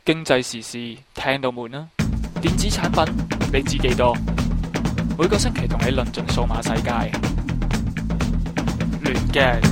經濟時事聽到悶啦，電子產品你知幾多？每個星期同你論盡數碼世界，亂嘅。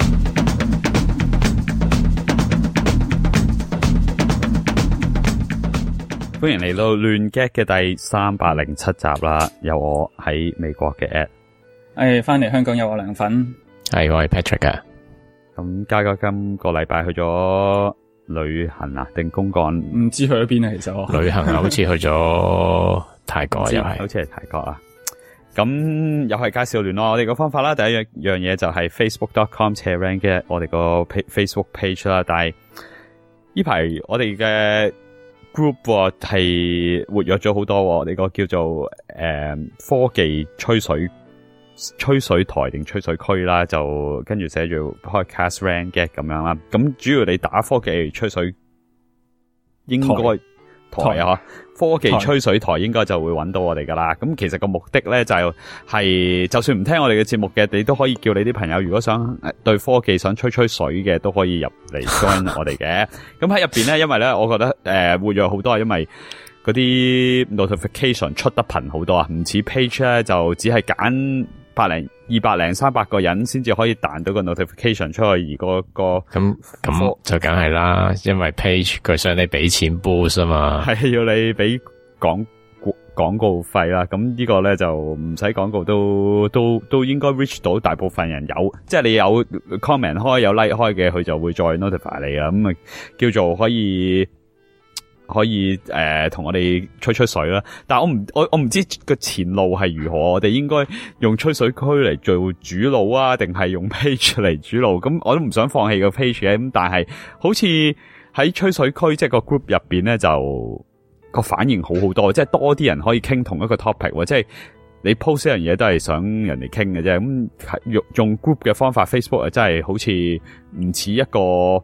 歡迎嚟到亂 gag 嘅第307集啦，有我喺美國嘅 Ed， 翻嚟香港有我涼粉， 係我係 Patrick 啊。 咁嘉哥今個禮拜去咗旅行啊，定公幹？ 唔知去咗邊啊，其實我旅行啊，好似去咗泰國又係， 好似係泰國啊。咁又係介紹聯絡我哋個方法啦。第一樣嘢就係 facebook.com/rangad 我哋個 Facebook page 啦。但係呢排我哋嘅 group 係活躍咗好多，我哋個叫做科技吹水台定吹水區啦，就跟住寫住 podcast rangad 咁樣啦。咁主要你打科技吹水應該台啊，科技吹水台應該就會揾到我哋噶啦。咁其實個目的咧就係，就算唔聽我哋嘅節目嘅，你都可以叫你啲朋友，如果想對科技想吹水嘅，都可以入嚟 join 我哋嘅。咁喺入邊咧，因為咧，我覺得活躍好多，因為嗰啲 notification 出得頻好多啊，唔似 page 咧就只係揀200零300個人先至可以彈到個 notification 出去，而咁就梗係啦，因為 page 佢想你俾錢 boost 啊嘛， 係要你俾廣告費啦。咁呢個咧就唔使廣告都應該 reach 到大部分人有，即係你有 comment 開有 like 開嘅，佢就會再 notify 你啦。咁啊叫做可以同我哋吹水啦，但係我唔知個前路係如何，我哋應該用吹水區嚟做主路啊，定係用 page 嚟主路？咁我都唔想放棄個 page 嘅，咁但係好似喺吹水區即係個 group 入邊咧，就個反應好多，即係多啲人可以傾同一個 topic， 即係你 post 一樣嘢都係想人哋傾嘅啫。咁用 group 嘅方法 ，Facebook 真係好似唔似一個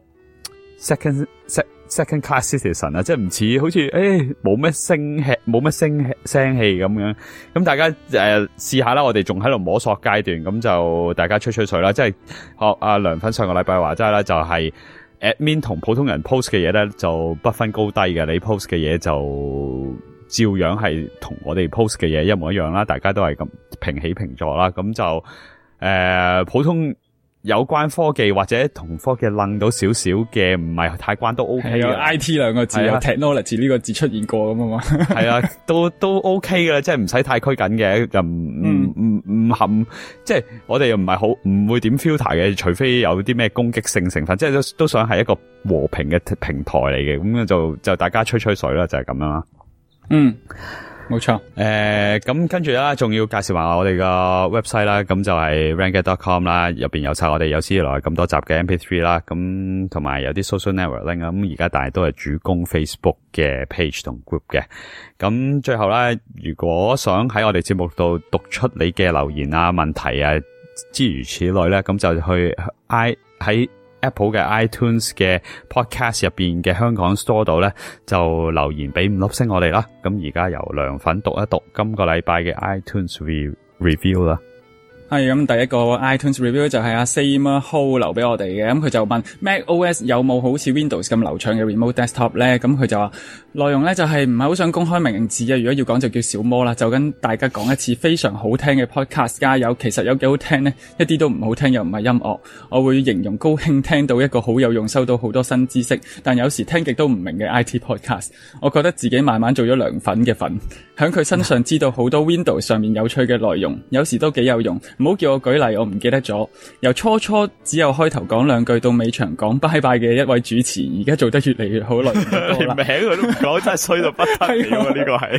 second class citizen 啊，即係唔似好似冇乜聲氣咁樣。咁大家試下啦，我哋仲喺度摸索階段，咁就大家吹水啦。即係學阿涼粉上個禮拜話齋啦，就係 admin 同普通人 post 嘅嘢咧就不分高低嘅，你 post 嘅嘢就照樣係同我哋 post 嘅嘢一模一樣啦，大家都係咁平起平坐啦。咁就普通有關科技或者同科技楞到少少嘅，唔係太關都 OK 嘅。 有 IT 兩個字，有 technology 呢個字出現過咁啊嘛。 係啊，都 OK 嘅，即係唔使太拘謹嘅，就唔含，即係我哋又唔係好唔會點 filter 嘅，除非有啲咩攻擊性成分，即係都想係一個和平嘅平台嚟嘅，咁就大家吹水啦，就係咁樣啦。 冇錯。 咁跟住啦，仲要介紹埋我哋個 website 啦，咁就係 rangad.com 啦，入邊有晒我哋有史以來咁多集嘅 MP3 啦，咁同埋有啲 social network link 啊，咁而家大都係主攻 Facebook 嘅 page 同 group 嘅。咁最後咧，如果想喺我哋節目度讀出你嘅留言啊、問題啊諸如此類咧，咁就去喺Apple 嘅 iTunes 嘅 Podcast 入邊嘅香港 Store 度咧，就留言俾5粒星我哋啦。咁而家由涼粉讀一讀今個禮拜嘅 iTunes review 啦。 係咁，第一個 iTunes review 就係阿 Sam Ho 留俾我哋嘅，咁佢就問 Mac OS 有冇好似 Windows 咁流暢嘅 Remote Desktop 咧？咁佢就話內容咧就係唔係好想公開名字啊，如果要講就叫小魔啦，就跟大家講一次非常好聽嘅 podcast 加油，其實有幾好聽呢？一啲都唔好聽又唔係音樂，我會形容高興聽到一個好有用，收到好多新知識，但有時聽極都唔明嘅 IT podcast， 我覺得自己慢慢做咗涼粉嘅粉，響佢身上知道好多 Windows 上面有趣嘅內容，有時都幾有用。唔好叫我舉例，我唔記得咗。由初只有開頭講兩句到尾場講拜拜嘅一位主持，而家做得越嚟越好啦。 連名佢都唔講，真係衰到不得了啊！呢個係。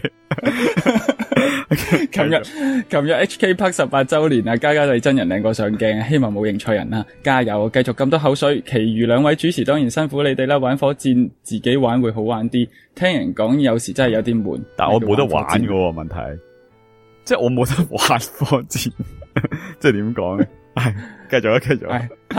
琴日 HK Park 18周年啊，嘉麗真人靚過上鏡，希望冇認錯人啦，加油，繼續咁多口水。其餘兩位主持當然辛苦你哋啦，玩火箭自己玩會好玩啲，聽人講有時真係有啲悶。 但我冇得玩㗎喎，問題，即係我冇得玩火箭。即係點講咧？係繼續。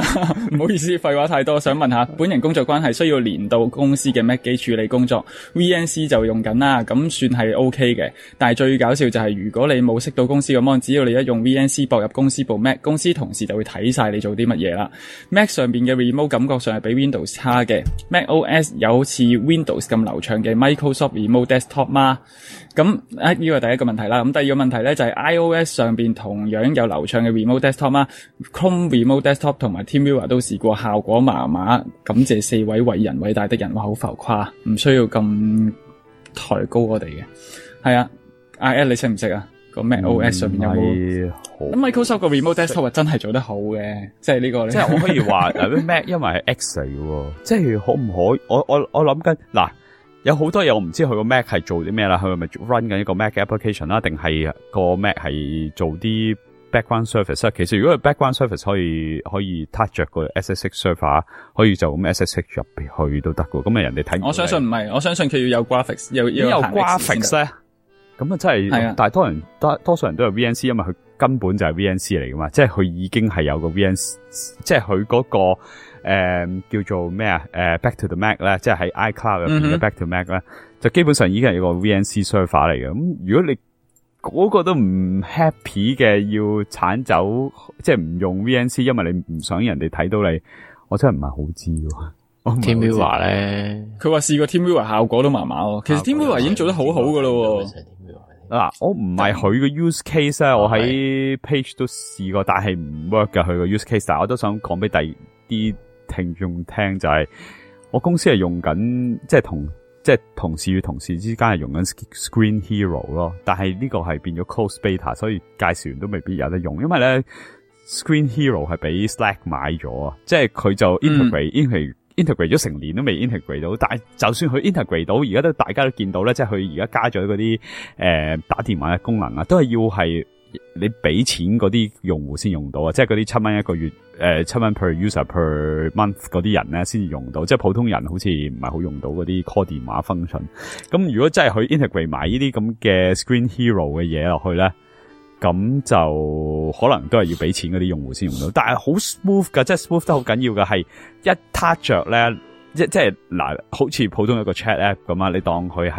唔好意思，廢話太多，想問下，本人工作關係需要連到公司嘅 Mac 機處理工作 ，VNC 就用緊啦，咁算係 OK 嘅。但係最搞笑就係如果你冇識到公司嘅 mon，只要你一用 VNC 駁入公司部 Mac， 公司同事就會睇晒你做啲乜嘢啦。Mac 上邊嘅 remote 感覺上係比 Windows 差嘅 ，Mac OS 有似 Windows 咁流暢嘅 Microsoft Remote Desktop 嗎？咁呢個係第一個問題啦。咁第二個問題咧就係 iOS 上邊同樣有流暢嘅 Remote Desktop 嗎？ Chrome Remote Desktop 同埋 TeamViewer 都試過，效果麻麻。感謝4位偉人偉大的人，哇好浮誇，唔需要咁抬高我哋嘅。係啊，阿 Ed 你識唔識啊？個 Mac OS 上面有冇？咁 Microsoft 個 Remote Desktop 真係做得好嘅，即係呢個咧。即係我可以話Mac 因為係 X 嚟嘅，即係可唔可以？我諗緊嗱。有好多嘢我唔知佢個 Mac 係做啲咩啦，佢係咪 run 緊一個 Mac application 啦，定係個 Mac 係做啲 background service 啦？其實如果係 background service 可以 touch 着個 SSH server， 可以就咁 SSH 入去都得嘅。咁啊人哋睇， 我相信唔係，我相信佢要有 graphics， 有 graphics 咧。咁啊真係，但係多數人都有 VNC， 因為佢根本就係 VNC 嚟噶嘛，即係佢已經係有個 VNC， 即係佢嗰個。叫做咩啊？Back to the Mac 咧，即係喺 iCloud 入邊嘅 Back to Mac 咧，就基本上已經係一個 VNC server 嚟嘅。咁如果你嗰個都唔 happy 嘅，要鏟走，即係唔用 VNC， 因為你唔想人哋睇到你，我真係唔係好知喎。 TeamViewer 咧， 佢話試過 TeamViewer 效果都麻麻喎。其實 TeamViewer 已經做得好好噶咯。 嗱，我唔係佢個 use case 咧，我喺 page 都試過，但係唔 work 噶佢個 use case。但係我都想講俾啲聽眾聽，就係我公司係用緊，即係同事與同事之間係用緊 Screen Hero 咯，但係呢個係變咗 close beta， 所以介紹完都未必有得用，因為咧 Screen Hero 係俾 Slack 買咗啊，即係佢就 integrate 咗成年都未 integrate 到，但係就算佢 integrate 到，而家都大家都見到咧，即係佢而家加咗嗰啲打電話嘅功能啊，都係要係你俾錢嗰啲用戶先用到啊，即係嗰啲7蚊一個月7蚊 per user per month 嗰啲人咧先至用到，即係普通人好似唔係好用到嗰啲 call 電話 function。咁如果真係佢 integrate 埋呢啲咁嘅 Screen Hero 嘅嘢落去咧，咁就可能都係要俾錢嗰啲用戶先用到，但係好 smooth 噶，即係 smooth 得好緊要噶，係一 touch 着咧，即係嗱，好似普通一個 chat app 咁啊，你當佢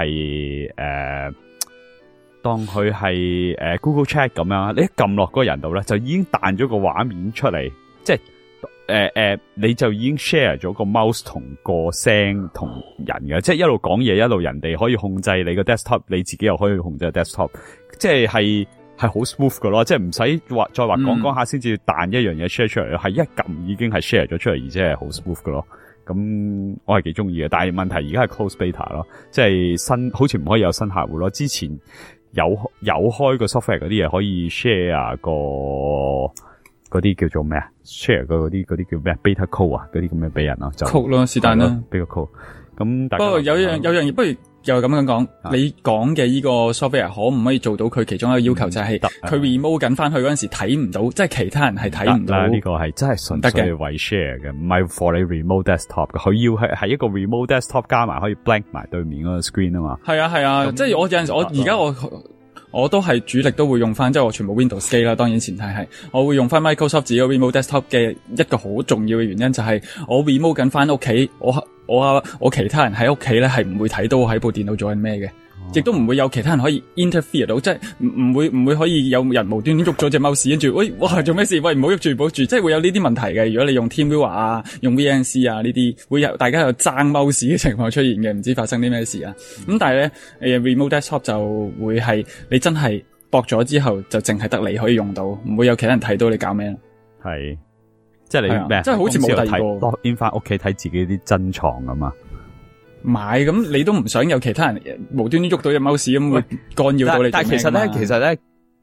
係Google Chat 咁樣，你一撳落嗰個人度咧，就已經彈咗個畫面出嚟，即係你就已經 share 咗個 mouse 同個聲同人嘅，即係一路講嘢一路人哋可以控制你個 desktop， 你自己又可以控制個 desktop， 即係好 smooth 噶咯，即係唔使再話講下先至彈一樣嘢 share 出嚟，係一撳已經係 share 咗出嚟，而且係好 smooth 噶咯。咁我係幾中意嘅，但係問題而家係 close beta 咯，即係好似唔可以有新客戶咯。之前有開個 software 嗰啲嘢可以 share 嗰啲叫做咩啊 ？share 嗰啲叫咩 beta code 啊？嗰啲咁嘅俾人咯，就 code 咯，是但啦 ，beta code。咁不過有樣嘢，不如又咁樣講，你講嘅呢個 software 可唔可以做到佢其中一個要求，就係佢 remote 緊翻去嗰陣時睇唔到，即係其他人係睇唔到。呢個係真係純粹為 share 嘅，唔係 for 你 remote desktop 嘅。佢要係一個 remote desktop 加埋可以 blank 埋對面嗰個 screen 啊嘛。係啊，即係我有陣時我而家我都係主力都會用翻，即係我全部 Windows 機啦。當然前提係我會用翻 Microsoft 自己 remote desktop 嘅一個好重要嘅原因就係我 remote 緊翻屋企，我其他人喺屋企咧係唔會睇到我喺部電腦做緊咩嘅，亦都唔會有其他人可以 interfere 到，即係唔會可以有人無端端喐咗隻 mouse 跟住喂哇做咩事？喂唔好喐住，唔好住，即係會有呢啲問題嘅。如果你用 TeamViewer 啊，用 VNC 啊呢啲，會有大家有爭 mouse 嘅情況出現嘅，唔知發生啲咩事啊。咁但係咧remote desktop 就會係你真係駁咗之後就淨係得你可以用到，唔會有其他人睇到你搞咩。係。即係你咩？即係好似冇第二個 log in 翻屋企睇自己啲珍藏咁嘛？唔係，咁你都唔想有其他人無端端喐到隻 mouse 咁會干擾到你。但係其實咧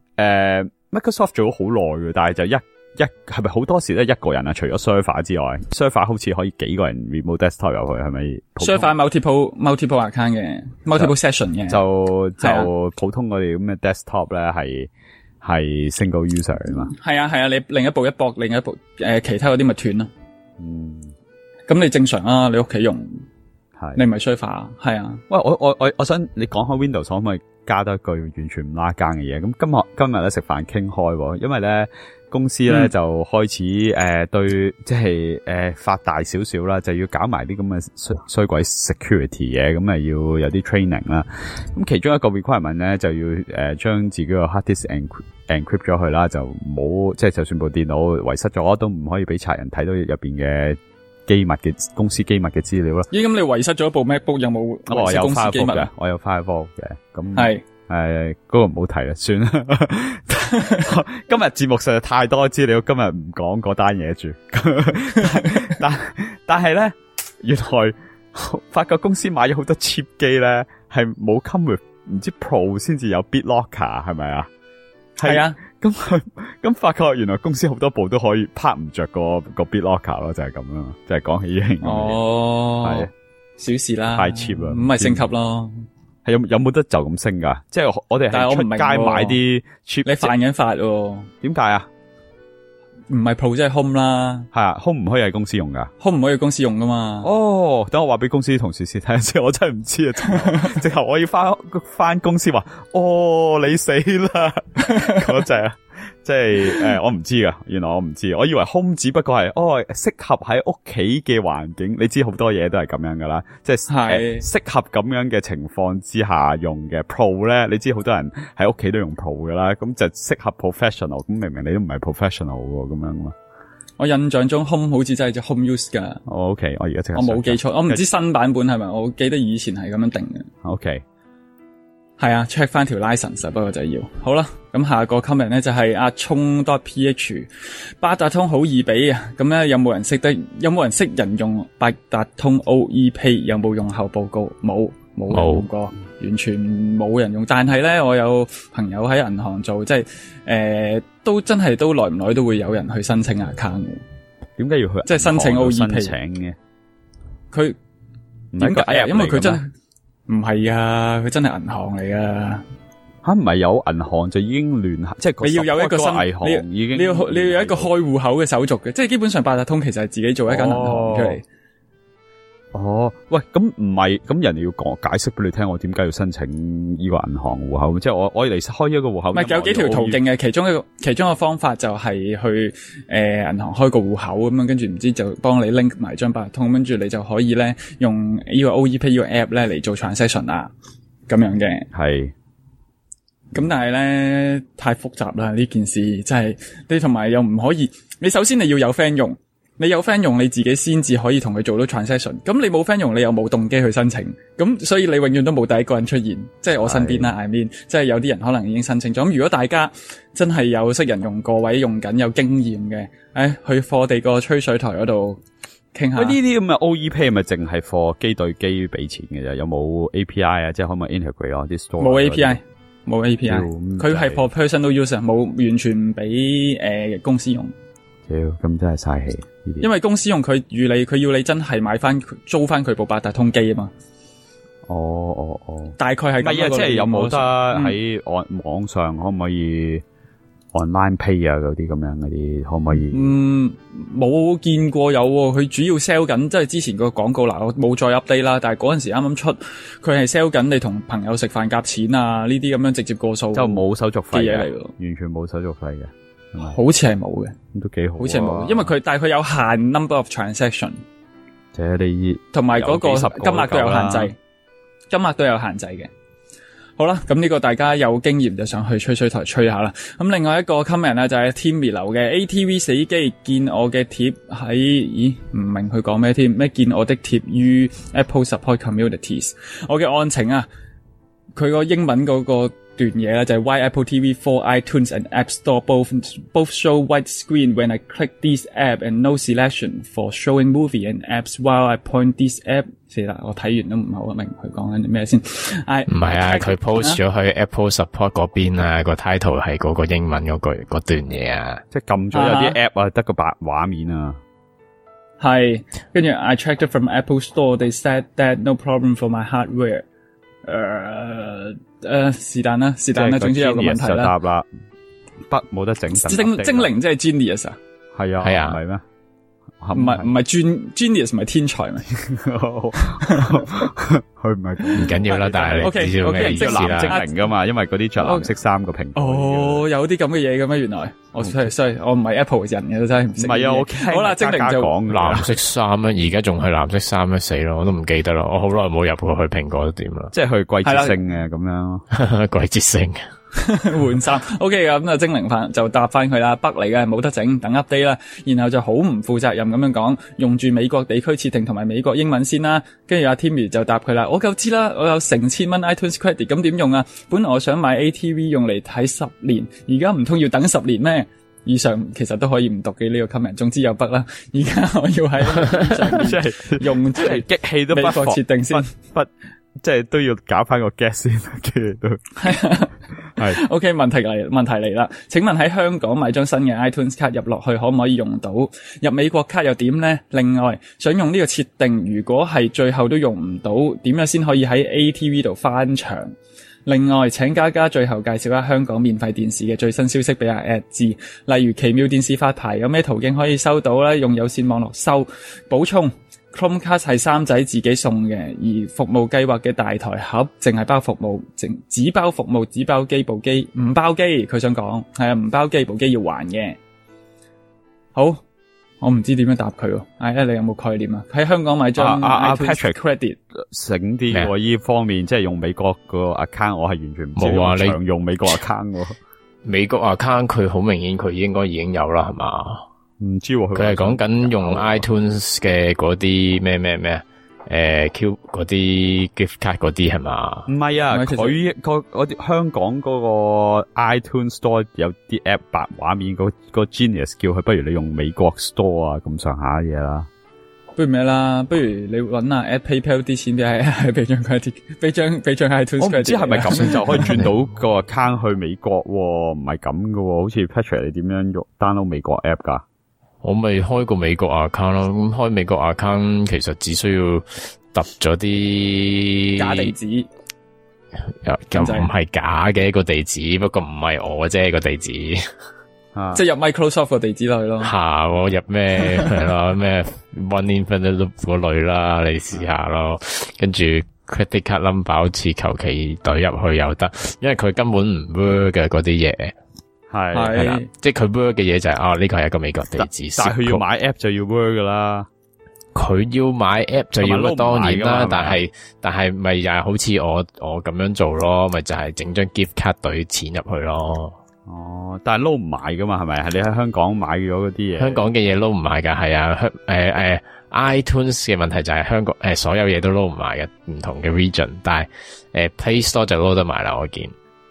，Microsoft 做咗好耐嘅，但係就係咪好多時咧一個人啊？除咗 server 之外 ，server 好似可以幾個人 remote desktop 入去，係咪 ？server multiple account 嘅 multiple session 嘅，就普通我哋咁嘅 desktop 咧係 single user 啊嘛，係啊，你另一部一駁，另一部其他嗰啲咪斷咯。咁你正常啊，你屋企用，係你唔係 server，係啊。喂，我想你講開 Windows 可唔可以加多一句完全唔拉更嘅嘢。咁今日咧食飯傾開，因為咧公司咧就開始對即係發大少少啦，就要搞埋啲咁嘅衰鬼 security 嘢，咁啊要有啲 training 啦。咁其中一個 requirement 咧就要將自己個 hard disk encrypt 咗佢啦，就唔好即係就算部電腦遺失咗都唔可以俾賊人睇到入邊嘅機密嘅公司機密嘅資料啦。 咦，咁你遺失咗部 MacBook 有冇遺失公司機密啊？ 我有 Firewall 嘅，咁係嗰個唔好提啦，算啦。今日節目實在太多資料，今日唔講嗰單嘢住。但係咧，原來發覺公司買咗好多 cheap 機咧，係冇 come with 唔知 Pro 先至有 BitLocker 係咪啊？ 係啊。 咁發覺原來公司好多部都可以拍唔着個 BitLocker 咯，就係咁樣，就係講起呢樣嘢。 哦，係小事啦， 太 cheap 啦， 唔係升級咯。 係有冇得就咁升噶？即係我哋係出街買啲 cheap， 你犯緊法喎？ 點解啊？ 唔係 Pro 即係 Home 啦。 係啊 ，Home 唔可以喺公司用噶。 Home 唔可以公司用噶嘛？ 哦，等我話俾公司啲同事先睇下先，我真係唔知啊！直頭我要翻公司話，哦，你死啦！嗰隻啊，即係我唔知噶，原來我唔知，我以為 Home 只不過係適合喺屋企嘅環境，你知好多嘢都係咁樣噶啦，即係適合咁樣嘅情況之下用嘅 Pro 咧，你知好多人喺屋企都用 Pro 噶啦，咁就適合 professional， 咁明明你都唔係 professional 喎，咁樣嘛。我印象中 Home 好似真係隻 Home use 噶。 OK， 我而家即刻。 我冇記錯，我唔知新版本係咪，我記得以前係咁樣定嘅。 OK。 係啊 ，check 翻條 license， 不過就要好啦。咁下個 comment 咧就係阿聰 .ph， 八達通好易俾啊。咁咧有冇人識人用八達通 OEPay？ 有冇用後報告？冇人用過，完全冇人用。但係咧，我有朋友喺銀行做，即係都真係都耐唔耐都會有人去申請 account 嘅。 點解要去？ 即係申請 OEPay 請嘅？ 佢點解啊？因為佢真係。唔係啊，佢真係銀行嚟噶吓，唔係有銀行就已經聯繫，即係你要有一個新銀行已經，你要有一個開戶口嘅手續嘅，即係基本上八達通其實係自己做一間銀行出嚟。哦，喂，咁唔係，咁人哋要解釋俾你聽，我點解要申請呢個銀行戶口？即係我嚟開一個戶口，唔係有幾條途徑嘅，其中一個方法就係去銀行開個戶口咁樣，跟住唔知就幫你 link 埋張八達通，跟住你就可以咧用呢個 OEPay 呢個 app 咧嚟做 transaction 啊，咁樣嘅。係。咁但係咧太複雜啦，呢件事真係你同埋又唔可以，你首先你要有 friend 用。你有 friend 用，你自己先至可以同佢做到 transaction。咁你冇 friend 用，你又冇動機去申請。咁所以你永遠都冇第一個人出現。即係我身邊啦 I mean， 即係有啲人可能已經申請咗。咁如果大家真係有識人用過或者用緊有經驗嘅，去貨地個吹水台嗰度傾下。呢啲咁嘅 OEPay 咪淨係貨機對機俾錢嘅啫？有冇 API 啊？即係可唔可以 integrate 啊？啲 store 冇 API， 冇 API。佢係 for personal use， 冇完全唔俾公司用。咁真係嘥氣。因為公司用佢要你真係買翻租翻佢部八達通機啊嘛。哦，大概係咁樣。即係有冇得喺網上可唔可以 online pay 啊？嗰啲咁樣嗰啲可唔可以？冇見過有喎。佢主要 sell 緊，即係之前個廣告嗱，我冇再 update 啦。但係嗰陣時啱啱出，佢係 sell 緊你同朋友食飯夾錢啊，呢啲咁樣直接過數，就冇手續費嘅嘢嚟咯，完全冇手續費嘅。好似係冇嘅，咁都幾好。好似係冇，因為但係佢有限 number of transaction， 即係你同埋嗰個金額都有限制，金額都有限制嘅。好啦，咁呢個大家有經驗就上去吹吹台吹下啦。咁另外一個 comment 咧就係 Timmy 留嘅 ATV 死機，見我嘅貼喺唔明佢講咩添？咩見我的貼於 Apple Support Communities？ 我嘅案情啊，佢個英文嗰個段嘢咧就係 Why Apple TV4 iTunes and App Store both show white screen when I click this app and no selection for showing movie and apps while I point this app。 死啦，我睇完都唔係好明佢講緊啲咩先。唔係啊，佢 post 咗去 Apple Support 嗰邊啊，個 title 係嗰個英文嗰段嘢啊，即係撳咗有啲 app 啊，得個白畫面啊。係，跟住 I checked it from Apple Store, they said that no problem for my hardware。是但啦，總之有個問題啦。就答啦，冇得整。精靈即係 genius 啊？係啊，係啊，唔係咩？ 唔係genius 唔係天才咪？ 佢唔係唔緊要啦，但係你知道咩意思啦？ 藍精靈噶嘛，因為嗰啲着藍色衫個蘋果。 哦，有啲咁嘅嘢嘅咩？原來我sorry，我唔係 Apple 人嘅，真係唔識。 唔係啊，我好啦，精靈就講藍色衫咧，而家仲係藍色衫咧，死咯，我都唔記得啦，我好耐冇入過去蘋果店啦。 即係去季節性嘅咁樣， 季節性。 換衫 ，OK 咁啊，精靈翻就答翻佢啦，北嚟嘅冇得整，等 update 啦，然後就好唔負責任咁樣講，用住美國地區設定同埋美國英文先啦，跟住阿 Timmy 就答佢啦，我夠知啦，我有成千蚊 iTunes credit， 咁點用啊？本來我想買 ATV 用嚟睇10年，而家唔通要等10年咩？以上其實都可以唔讀嘅呢個 comment， 總之有筆啦。而家我要喺即係用即係激氣都不美國設定先， 不即係都要搞翻個 guess 先，跟住都係 OK。問題嚟啦，請問喺香港買張新嘅 iTunes 卡入落去可唔可以用到？入美國卡又點呢？另外想用呢個設定，如果係最後都用唔到，點樣先可以喺 ATV 度翻牆？另外請嘉嘉最後介紹下香港免費電視嘅最新消息俾阿 Ed 知，例如奇妙電視發牌有咩途徑可以收到呢？用有線網絡收。補充Chromecast 係三仔自己送嘅，而服務計劃嘅大台盒淨係包服務，只包服務，只包機部機，唔包機。佢想講係啊，唔包機部機要還嘅。好，我唔知點樣答佢喎。你有冇概念啊？喺香港買張 iTunes credit 醒啲喎，呢方面即係用美國個 account， 我係完全唔知道常用美國 account 喎。 美國 account 佢好明顯佢應該已經有啦，係嘛？ 唔知喎， 佢係講緊用 iTunes 嘅嗰啲咩Q 嗰啲 gift card 嗰啲係嘛？ 唔係啊，佢香港嗰個 iTunes Store 有啲 app 白畫面，個 Genius 叫佢不如你用美國 Store 啊咁上下嘢啦。 不如咩啦？不如你搵下 at PayPal 啲錢俾張 credit， 俾張 iTunes credit。我唔知係咪咁就可以轉到個 account 去美國喎？唔係咁噶喎，好似 Patrick 你點樣用 download 美國 app 噶？ 我咪開個美國 account 咯，咁開美國 account 其實只需要揼咗啲假地址， 又唔係假嘅一個地址，不過唔係我啫個地址， 即係入 Microsoft 個地址落去咯。 我入咩係咯咩 One Infinite Loop 嗰類啦，你試下咯，跟住 credit card number 好似求其懟入去又得，因為佢根本唔 work 嘅嗰啲嘢。係啦，即係佢 work 嘅嘢就係呢個係一個美國地址， 但係佢要買 app 就要 work 噶啦。 佢要買 app 就要 work 當然啦，但係咪又係好似我咁樣做咯？咪就係整張 gift card 懟錢入去咯。 哦，但係撈唔買噶嘛？係咪？係你喺香港買咗嗰啲嘢？ 香港嘅嘢撈唔買噶，係啊。iTunes 嘅問題就係香港所有嘢都撈唔買嘅，唔同嘅 region， 但係Play Store 就撈得埋啦，我見。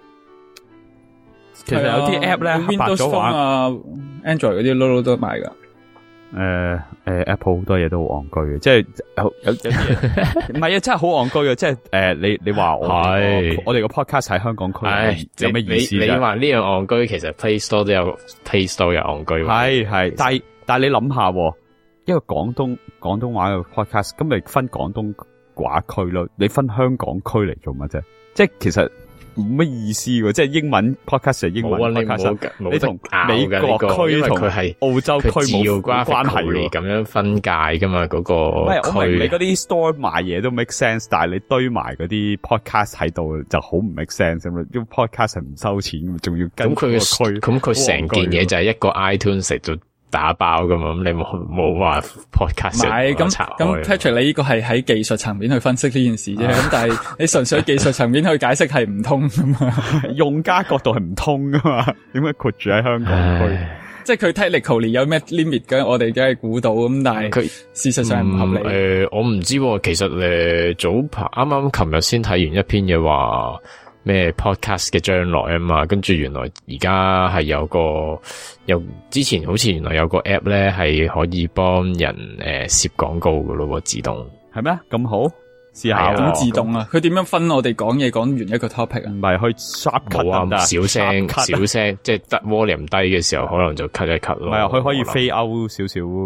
其實有啲 app 咧黑白咗玩 ，Android 嗰啲撈得賣噶。 Apple 好多嘢都好戇居嘅，即係有啲嘢唔係啊，真係好戇居嘅，即係你話我哋個 podcast 喺香港區，有咩意思？ 你話呢樣戇居，其實 Play Store 都有 Play Store 有戇居。 係，但係你諗下，一個廣東話嘅 podcast，咁咪分廣東話區咯，你分香港區嚟做乜啫？即係其實。冇乜意思喎，即係英文 podcast 係英文 podcast，你同美國區同澳洲區冇關係喎， 咁樣分界噶嘛嗰個區。 我明你嗰啲 store 賣嘢都 make sense， 但係你堆埋嗰啲 podcast 喺度就好唔 make sense 咁啊！啲 podcast 係唔收錢，仲要跟個區。 咁佢成件嘢就係一個 iTunes 食咗打包噶嘛，咁你冇話 podcast 唔係咁 Patrick 你呢個係喺技術層面去分析呢件事啫，咁但係你純粹技術層面去解釋係唔通噶嘛， 用家角度係唔通噶嘛，點解括住喺香港區？ 即係佢 technically 有咩 limit 嘅，我哋梗係估到咁，但係佢事實上係唔合理。 我唔知，其實早排啱啱琴日先睇完一篇嘢話。咩 podcast 嘅將來啊嘛，跟住原來而家係有之前好似原來有個 app 咧係可以幫人攝廣告噶咯，自動係咩？咁好試下點自動啊？佢點樣分我哋講嘢講完一個 topic 啊？唔係去 sharp cut 得小聲，即係得 volume 低嘅時候可能就 cut 一 cut 咯。 唔係啊，佢可以飛 out 少少，即係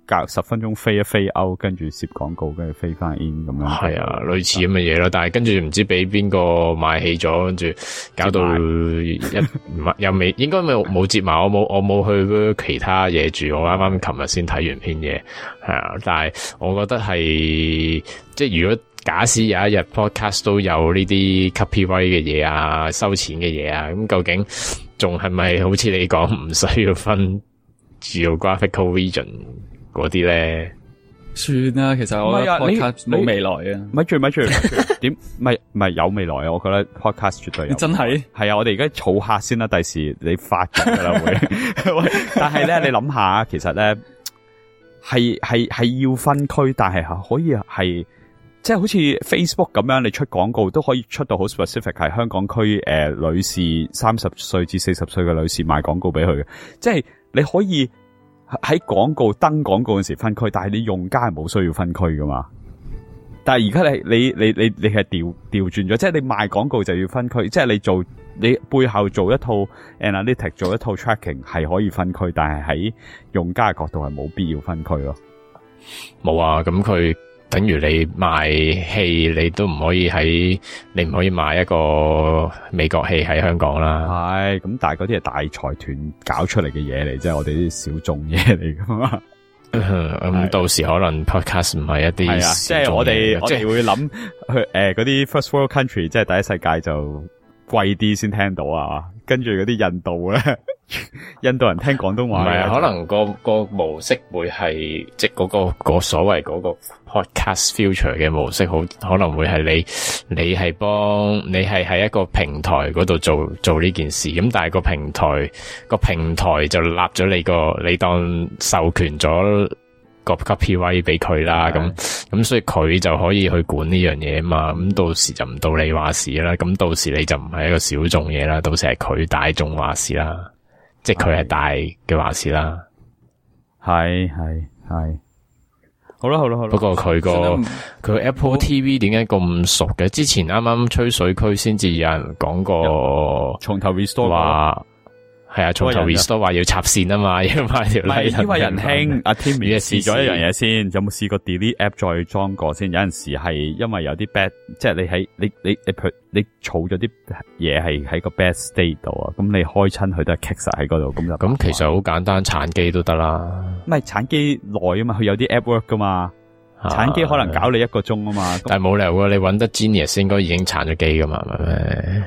隔10分鐘飛一飛 out， 跟住攝廣告，跟住飛翻 in 咁樣。 係啊，類似咁嘅嘢咯。但係跟住唔知俾邊個買起咗，跟住搞到又未應該冇接埋。我冇去其他嘢住。我啱啱琴日先睇完篇嘢，係啊。但係我覺得係即係如果假使有一日 podcast 都有呢啲 copyright 嘅嘢啊，收錢嘅嘢啊，咁究竟仲係咪好似你講唔需要分 geographical region 嗰啲咧？ 算啦，其實我覺得 podcast 冇未來啊。 咪住，點？咪有未來啊！我覺得 podcast 絕對有。 真係？ 係啊，我哋而家儲客先啦，第時你發㗎啦會。但係咧，你諗下，其實咧係要分區，但係可以係。即係好似 Facebook 咁樣，你出廣告都可以出到好 specific， 係香港區女士30歲至40歲嘅女士賣廣告俾佢嘅。即係你可以喺廣告登廣告嗰時分區，但係你用家係冇需要分區噶嘛。但係而家你係調轉咗，即係你賣廣告就要分區，即係你背後做一套 analytic， 做一套 tracking 係可以分區，但係喺用家嘅角度係冇必要分區咯。 冇啊，咁佢。等於你賣戲，你都唔可以你唔可以賣一個美國戲喺香港啦。 係，咁但係嗰啲係大財團搞出嚟嘅嘢嚟，即係我哋啲小眾嘢嚟噶嘛。 咁到時可能 podcast 唔係一啲， 即係我哋會諗去嗰啲 first world country， 即係第一世界就貴啲先聽到啊。跟住嗰啲印度咧，印度人聽廣東話，唔係啊， 可能個模式會係即係嗰所謂嗰個 podcast future 嘅模式，可能會係你係喺一個平台嗰度做呢件事，咁但係個平台就立咗你當授權咗個 copyright 俾佢啦，咁所以佢就可以去管呢樣嘢啊嘛，咁到時就唔到你話事啦，咁到時你就唔係一個小眾嘢啦，到時係佢大眾話事啦，即係佢係大嘅話事啦。 係，好啦。 不過佢 Apple TV 點解咁熟嘅？之前啱啱吹水區先至有人講過， 從頭 restore 話。係啊，從頭 restore 話要插線啊嘛，要買條。唔係， 呢位仁兄阿 Timmy 試咗一樣嘢先，有冇試過 delete app 再裝過先？有陣時係因為有啲 bad， 即係你儲咗啲嘢係喺個 bad state 度啊，咁你開親佢都係 kick 晒喺嗰度，咁其實好簡單，鏟機都得啦。 唔係鏟機耐啊嘛，佢有啲 app work 噶嘛，鏟機可能搞你1個鐘啊嘛。 但係冇理由噶，你搵得 Genius 應該已經鏟咗機噶嘛，係咪？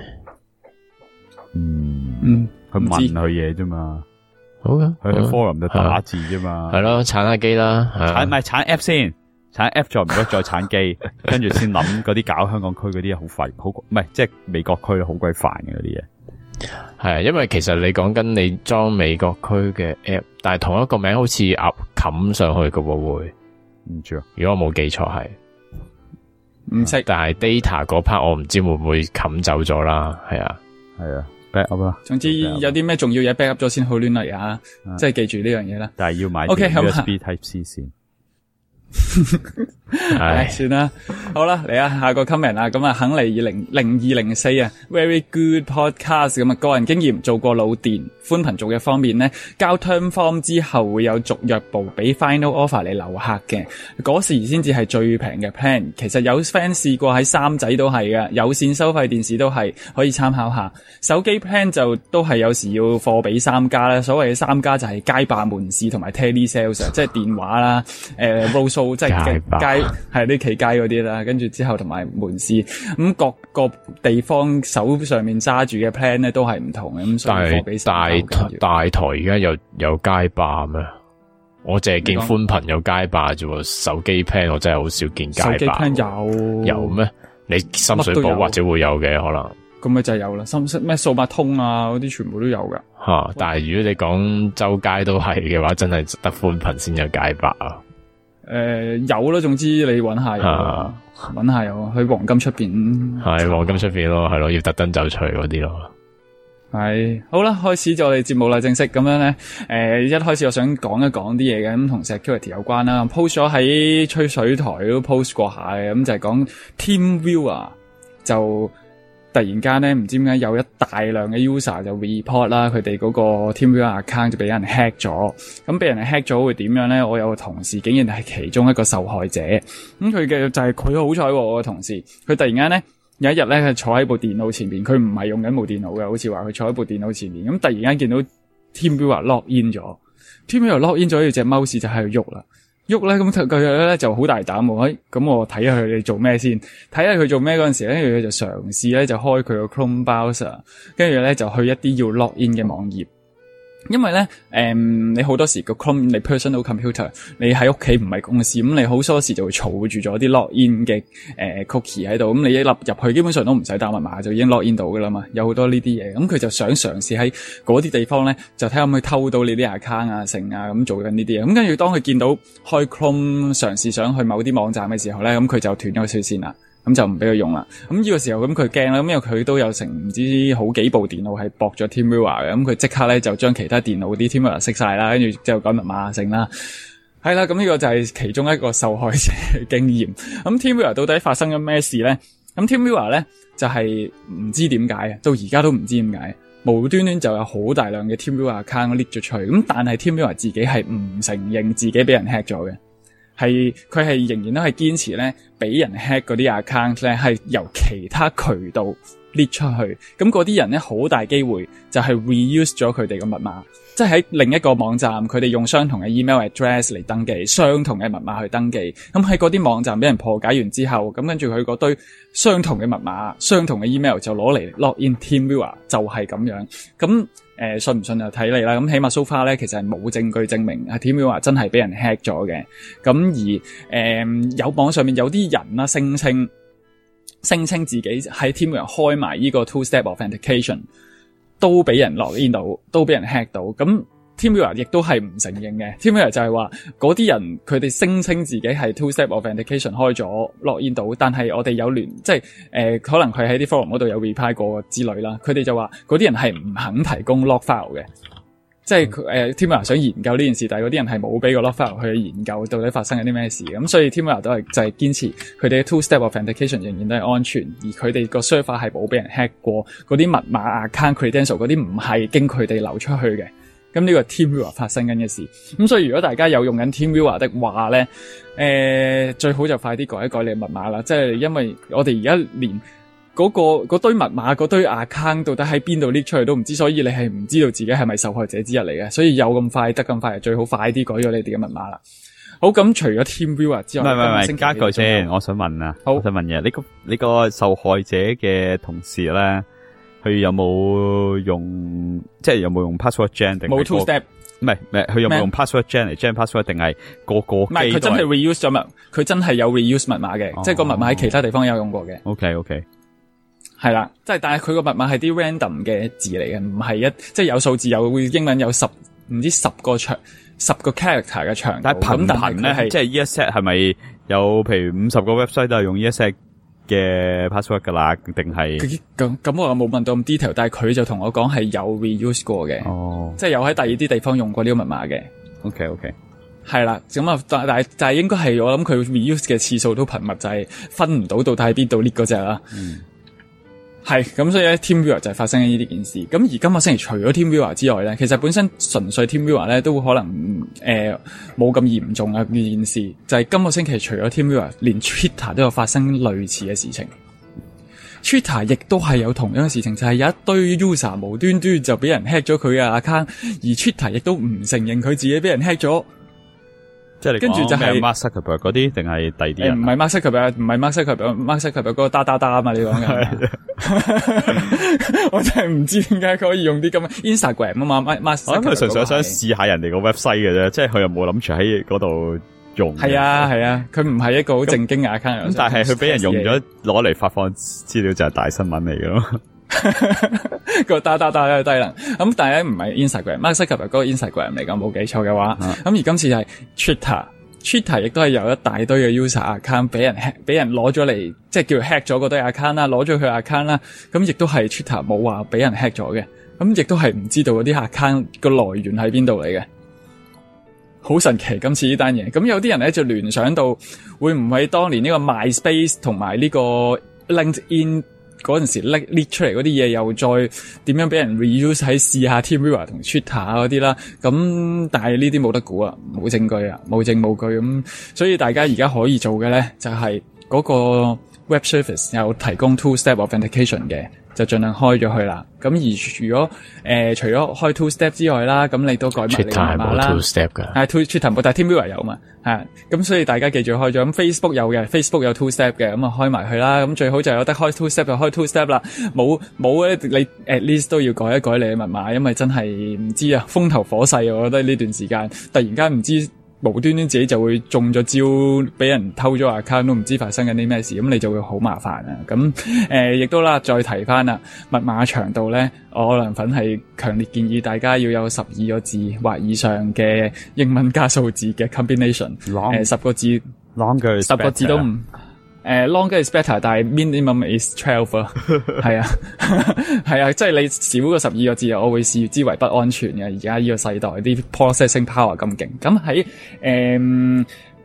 佢問佢嘢啫嘛， 好嘅， 佢喺 forum 度打字啫嘛， 係咯，鏟下機啦， 鏟咪鏟 app 先，鏟 app 再唔該再鏟機，跟住先諗嗰啲搞香港區嗰啲嘢好煩，唔係即係美國區好鬼煩嘅嗰啲嘢。 係啊，因為其實你講緊你裝美國區嘅 app， 但係同一個名好似冚上去嘅喎，會唔知啊？ 如果我冇記錯係唔識， 但係 data 嗰 part 我唔知會唔會冚走咗啦，係啊。 back up 啦， 總之有啲咩重要嘢 back up 咗先好亂嚟啊！即係記住呢樣嘢啦。 但係要買 USB Type C 先。 唉，算啦，好啦，嚟啊，下個 comment 啦，咁啊，肯尼0204啊 ，very good podcast， 咁啊，個人經驗做過腦電寬頻續約方面呢，交 term form 之後會有續約部俾 final offer 嚟留客嘅，嗰時先至係最平嘅 plan。其實有 fans 試過喺三仔都係嘅，有線收費電視都係可以參考下。手機 plan 就都係有時要貨比三家啦，所謂嘅三家就係街霸門市同埋 tele sales， 即係電話啦，roadshow 即係街係啲企街嗰啲啦，跟住之後同埋門市，咁各個地方手上面揸住嘅 plan 咧都係唔同嘅，咁所以貨比三家。 大台而家有街霸咩？我淨係見寬頻有街霸啫喎，手機 plan 我真係好少見街霸。手機 plan 有咩？你深水埗或者會有嘅可能。 咁咪就係有啦，咩數碼通啊嗰啲全部都有噶。 吓，但係如果你講周街都係嘅話，真係得寬頻先有街霸啊。 有啦，總之你搵下有，搵下有，去黃金出邊。 係黃金出邊咯，係咯，要特登走除嗰啲咯。 係好啦，開始咗我哋節目啦，正式咁樣咧。一開始我想講一講啲嘢嘅，咁同 security 有關啦。post 咗喺吹水台都 post 過下嘅，咁就係講 TeamViewer 就突然間咧唔知點解有一大量嘅 user 就 report 啦，佢哋嗰個 TeamViewer account 就俾人 hack 咗。咁俾人 hack 咗會點樣咧？我有個同事竟然係其中一個受害者。咁佢嘅就係佢好彩喎，我個同事佢突然間咧有一日咧，佢坐喺部電腦前面，佢唔係用緊部電腦嘅，好似話佢坐喺部電腦前面。咁突然間見到 TeamViewer log in 咗 ，TeamViewer log in 咗，要隻 mouse 就喺度喐啦。喐咧，咁佢咧就好大膽喎，咁我睇下佢哋做咩先，睇下佢做咩嗰陣時咧，佢就嘗試咧就開佢個 Chrome browser， 跟住咧就去一啲要 log in 嘅網頁。因為咧，你好多時個 Chrome 你 personal computer， 你喺屋企唔係公司，咁你好多時就會儲住咗啲 log in 嘅cookie 喺度，咁你一入去基本上都唔使打密碼就已經 log in 到噶啦嘛，有好多呢啲嘢，咁佢就想嘗試喺嗰啲地方咧，就睇下可唔可以偷到你啲 account 啊、成啊咁做緊呢啲嘢，咁跟住當佢見到開 Chrome 嘗試想去某啲網站嘅時候咧，咁佢就斷咗佢線啦。咁就唔俾佢用啦。咁呢個時候咁佢驚啦，咁因為佢都有成唔知好幾部電腦係駁咗 TeamViewer 嘅，咁佢即刻咧就將其他電腦啲 TeamViewer 熄晒啦，跟住之後改密碼成啦。係啦，咁呢個就係其中一個受害者嘅經驗。咁 TeamViewer 到底發生咗咩事咧？咁 TeamViewer 咧就係唔知點解，到而家都唔知點解，無端端就有好大量嘅 TeamViewer account leak 咗出去。咁但係 TeamViewer 自己係唔承認自己俾人 hack 咗嘅。佢係仍然都係堅持咧，俾人 hack 嗰啲 account 咧係由其他渠道列出去，咁嗰啲人咧好大機會就係 reuse 咗佢哋嘅密碼，即係喺另一個網站佢哋用相同嘅 email address 嚟登記，相同嘅密碼去登記，咁喺嗰啲網站俾人破解完之後，咁跟住佢嗰堆相同嘅密碼、相同嘅 email 就攞嚟 log in TeamViewer， 就係咁樣。咁信唔信就睇你啦。咁起碼 so far 咧，其實係冇證據證明係 TeamViewer 真係俾人 hack 咗嘅。咁而有網上面有啲人啦，聲稱自己喺 TeamViewer 開埋呢個 two-step authentication， 都俾人log in到，都俾人 hack 到。咁 TeamViewer 亦都係唔承認嘅。TeamViewer 就係話嗰啲人佢哋聲稱自己係 two-step authentication 開咗 log in 到，但係我哋有即係可能佢喺啲 forum 嗰度有 reply 過之類啦。佢哋就話嗰啲人係唔肯提供 log file 嘅，即係TeamViewer 想研究呢件事，但係嗰啲人係冇俾個 log file 去研究到底發生緊啲咩事。咁所以 TeamViewer 都係就係堅持佢哋嘅 two-step authentication 仍然都係安全，而佢哋個 server 係冇俾人 hack 過，嗰啲密碼 account credential 嗰啲唔係經佢哋流出去嘅。咁呢個 TeamViewer 發生緊嘅事，咁所以如果大家有用緊 TeamViewer 的話咧，最好就快啲改一改你嘅密碼啦。即係因為我哋而家連嗰堆密碼、嗰堆 account 到底喺邊度 leak 出嚟都唔知，所以你係唔知道自己係咪受害者之一嚟嘅。所以有咁快得咁快，最好快啲改咗你哋嘅密碼啦。好，咁除咗 TeamViewer 之外，唔係加句先，我想問啊，我想問嘢，呢個受害者嘅同事咧，佢有冇用，即係有冇用 password gen 定冇 two step？ 唔係，佢有冇用 password gen 嚟 gen password 定係個機？唔係，佢真係 reuse 咗密，佢真係有 reuse 密碼嘅，即係個密碼喺其他地方有用過嘅。OK， 係啦，即係但係佢個密碼係啲 random 嘅字嚟嘅，唔係即係有數字，有英文有10個10個 character 嘅長度。但係頻咧，即係呢一 set 係咪有譬如50個 website 都係用呢一 set嘅 password 噶啦，定係咁我又冇問到咁 detail， 但係佢就同我講係有 reuse 過嘅，即係有喺第二啲地方用過呢個密碼嘅。OK， 係啦，咁啊，但係應該係我諗佢 reuse 嘅次數都頻密，就係分唔到到底喺邊度 leak 嗰隻啦。係咁，所以咧 TeamViewer 就係發生緊呢件事。咁而今個星期除咗 TeamViewer 之外咧，其實本身純粹 TeamViewer 咧都可能冇咁嚴重啊呢件事。就係今個星期除咗 TeamViewer，連 Twitter 都有發生類似嘅事情。Twitter 亦都係有同樣嘅事情，就係有一堆 user 無端端就俾人 hack 咗佢嘅 account， 而 Twitter 亦都唔承認佢自己俾人 hack 咗。 即係跟住就係 Mark Zuckerberg 嗰啲，定係第二啲人？唔係 Mark Zuckerberg， 唔係 Mark Zuckerberg，Mark Zuckerberg 嗰個打啊嘛，你講嘅。我真係唔知點解佢可以用啲咁 Instagram 啊嘛 ，Mark Zuckerberg。佢純粹想試下人哋個 website 嘅啫，即係佢又冇諗住喺嗰度用。係啊，佢唔係一個好正經嘅 account。咁但係佢俾人用咗攞嚟發放資料就係大新聞嚟嘅咯。個打低能，咁但係咧唔係 Instagram，Mark Zuckerberg 嗰個 Instagram 嚟講，冇記錯嘅話，咁而今次係 Twitter 亦都係有一大堆嘅 user account 俾人攞咗嚟，即係叫 hack 咗嗰堆 account 啦，攞咗佢 account 啦，咁亦都係 Twitter 冇話俾人 hack 咗嘅，咁亦都係唔知道嗰啲 account 個來源喺邊度嚟嘅，好神奇今次呢單嘢。咁有啲人咧就聯想到會唔會當年呢個 MySpace 同埋呢個 LinkedIn 嗰陣時拎出嚟嗰啲嘢，又再點樣俾人 reuse 喺試下 TeamViewer 同 Twitter 嗰啲啦。咁但係呢啲冇得估啊，冇證據啊，冇證冇據咁，所以大家而家可以做嘅咧就係嗰個 web service 有提供 two-step authentication 嘅，就盡量開咗佢啦。咁而如果除咗開 two-step 之外啦，咁你都改埋你嘅密碼啦。 Twitter 冇 two-step 㗎。 係 Twitter 冇，但係 TeamViewer 有嘛。咁所以大家記住開咗。咁 Facebook 有嘅 ，Facebook 有 two-step 嘅，咁啊開埋佢啦。咁最好就有得開 two-step 就開 two-step 啦。冇咧，你 at least 都要改一改你嘅密碼，因為真係唔知啊，風頭火勢，我覺得呢段時間突然間唔知。無端端自己就會中咗招，俾人偷咗 account 都唔知發生緊啲咩事，咁你就會好麻煩啊！咁亦都啦，再提翻啦，密碼長度咧，我涼粉係強烈建議大家要有12個字或以上嘅英文加數字嘅 combination，10 個字 longer 10個字都唔。longer is better， 但係 minimum is 12啊，係啊，係啊，即係你少過12個字，我會視之為不安全嘅。而家呢個世代啲 processing power 咁勁，咁喺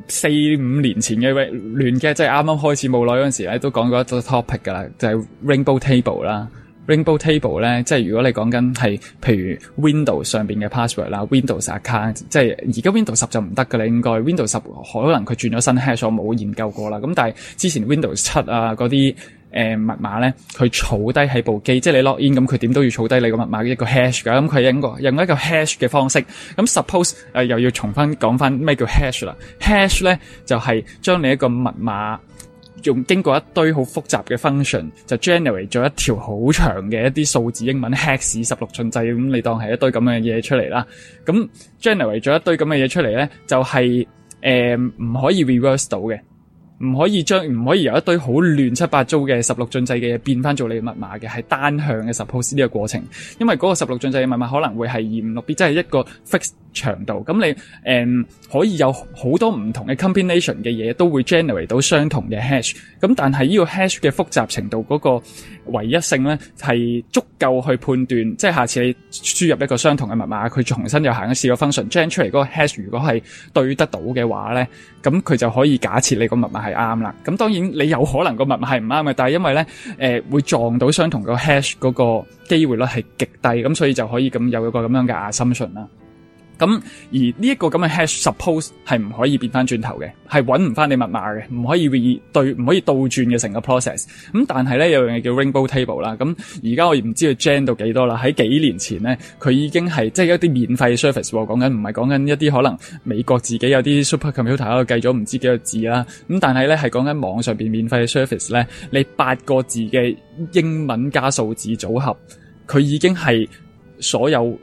4-5年前嘅亂嘅，即係啱啱開始冇耐嗰陣時咧，都講過一個 topic 噶啦，就係 Rainbow Table 啦。Rainbow Table 咧，即係如果你講緊係譬如 Windows 上邊嘅 password 啦 ，Windows account， 即係而家 Windows 10就唔得㗎啦，應該 Windows 10可能佢轉咗新 hash， 我冇研究過啦。咁但係之前 Windows 7啊嗰啲密碼咧，佢儲低喺部機，即係你 log in 咁，佢點都要儲低你個密碼一個 hash 㗎。咁佢用一個 hash 嘅方式。咁 suppose 又要重翻講翻咩叫 hash 啦 ？hash 咧就係將你一個密碼。經過一堆好複雜嘅 function 就 generate 咗一條好長嘅一啲數字英文 hex 16進制，咁你當係一堆咁嘅嘢出嚟啦。咁 generate 咗一堆咁嘅嘢出嚟咧，就係唔可以 reverse 到嘅，唔可以由一堆好亂七八糟嘅16進制嘅嘢變翻做你嘅密碼嘅，係單向嘅 suppose 呢個過程。因為嗰個16進制嘅密碼可能會係256 bit，即係一個 fixed 長度。咁你可以有好多唔同嘅 combination 嘅嘢都會 generate 到相同嘅 hash。咁但係呢個 hash 嘅複雜程度嗰個唯一性咧係足夠去判斷，即係下次你輸入一個相同嘅密碼，佢重新又行一次個 function generate 出嚟嗰個 hash 如果係對得到嘅話咧，咁佢就可以假設你個密碼係啱啦。咁當然你有可能個密碼係唔啱嘅，但係因為咧會撞到相同個 hash 嗰個機會率係極低，咁所以就可以咁有一個咁樣嘅 assumption 啦。咁而呢一個咁嘅 hash suppose 係唔可以變翻轉頭嘅，係揾唔翻你密碼嘅，唔可以倒轉嘅成個 process。咁但係咧有樣嘢叫 Rainbow Table 啦。咁而家我唔知佢 gen 到幾多啦。喺幾年前咧，佢已經係即係一啲免費 service 喎，講緊唔係講緊一啲可能美國自己有啲 supercomputer 喺度計咗唔知幾個字啦。咁但係咧係講緊網上邊免費嘅 service 咧，你8個字嘅英文加數字組合，佢已經係所有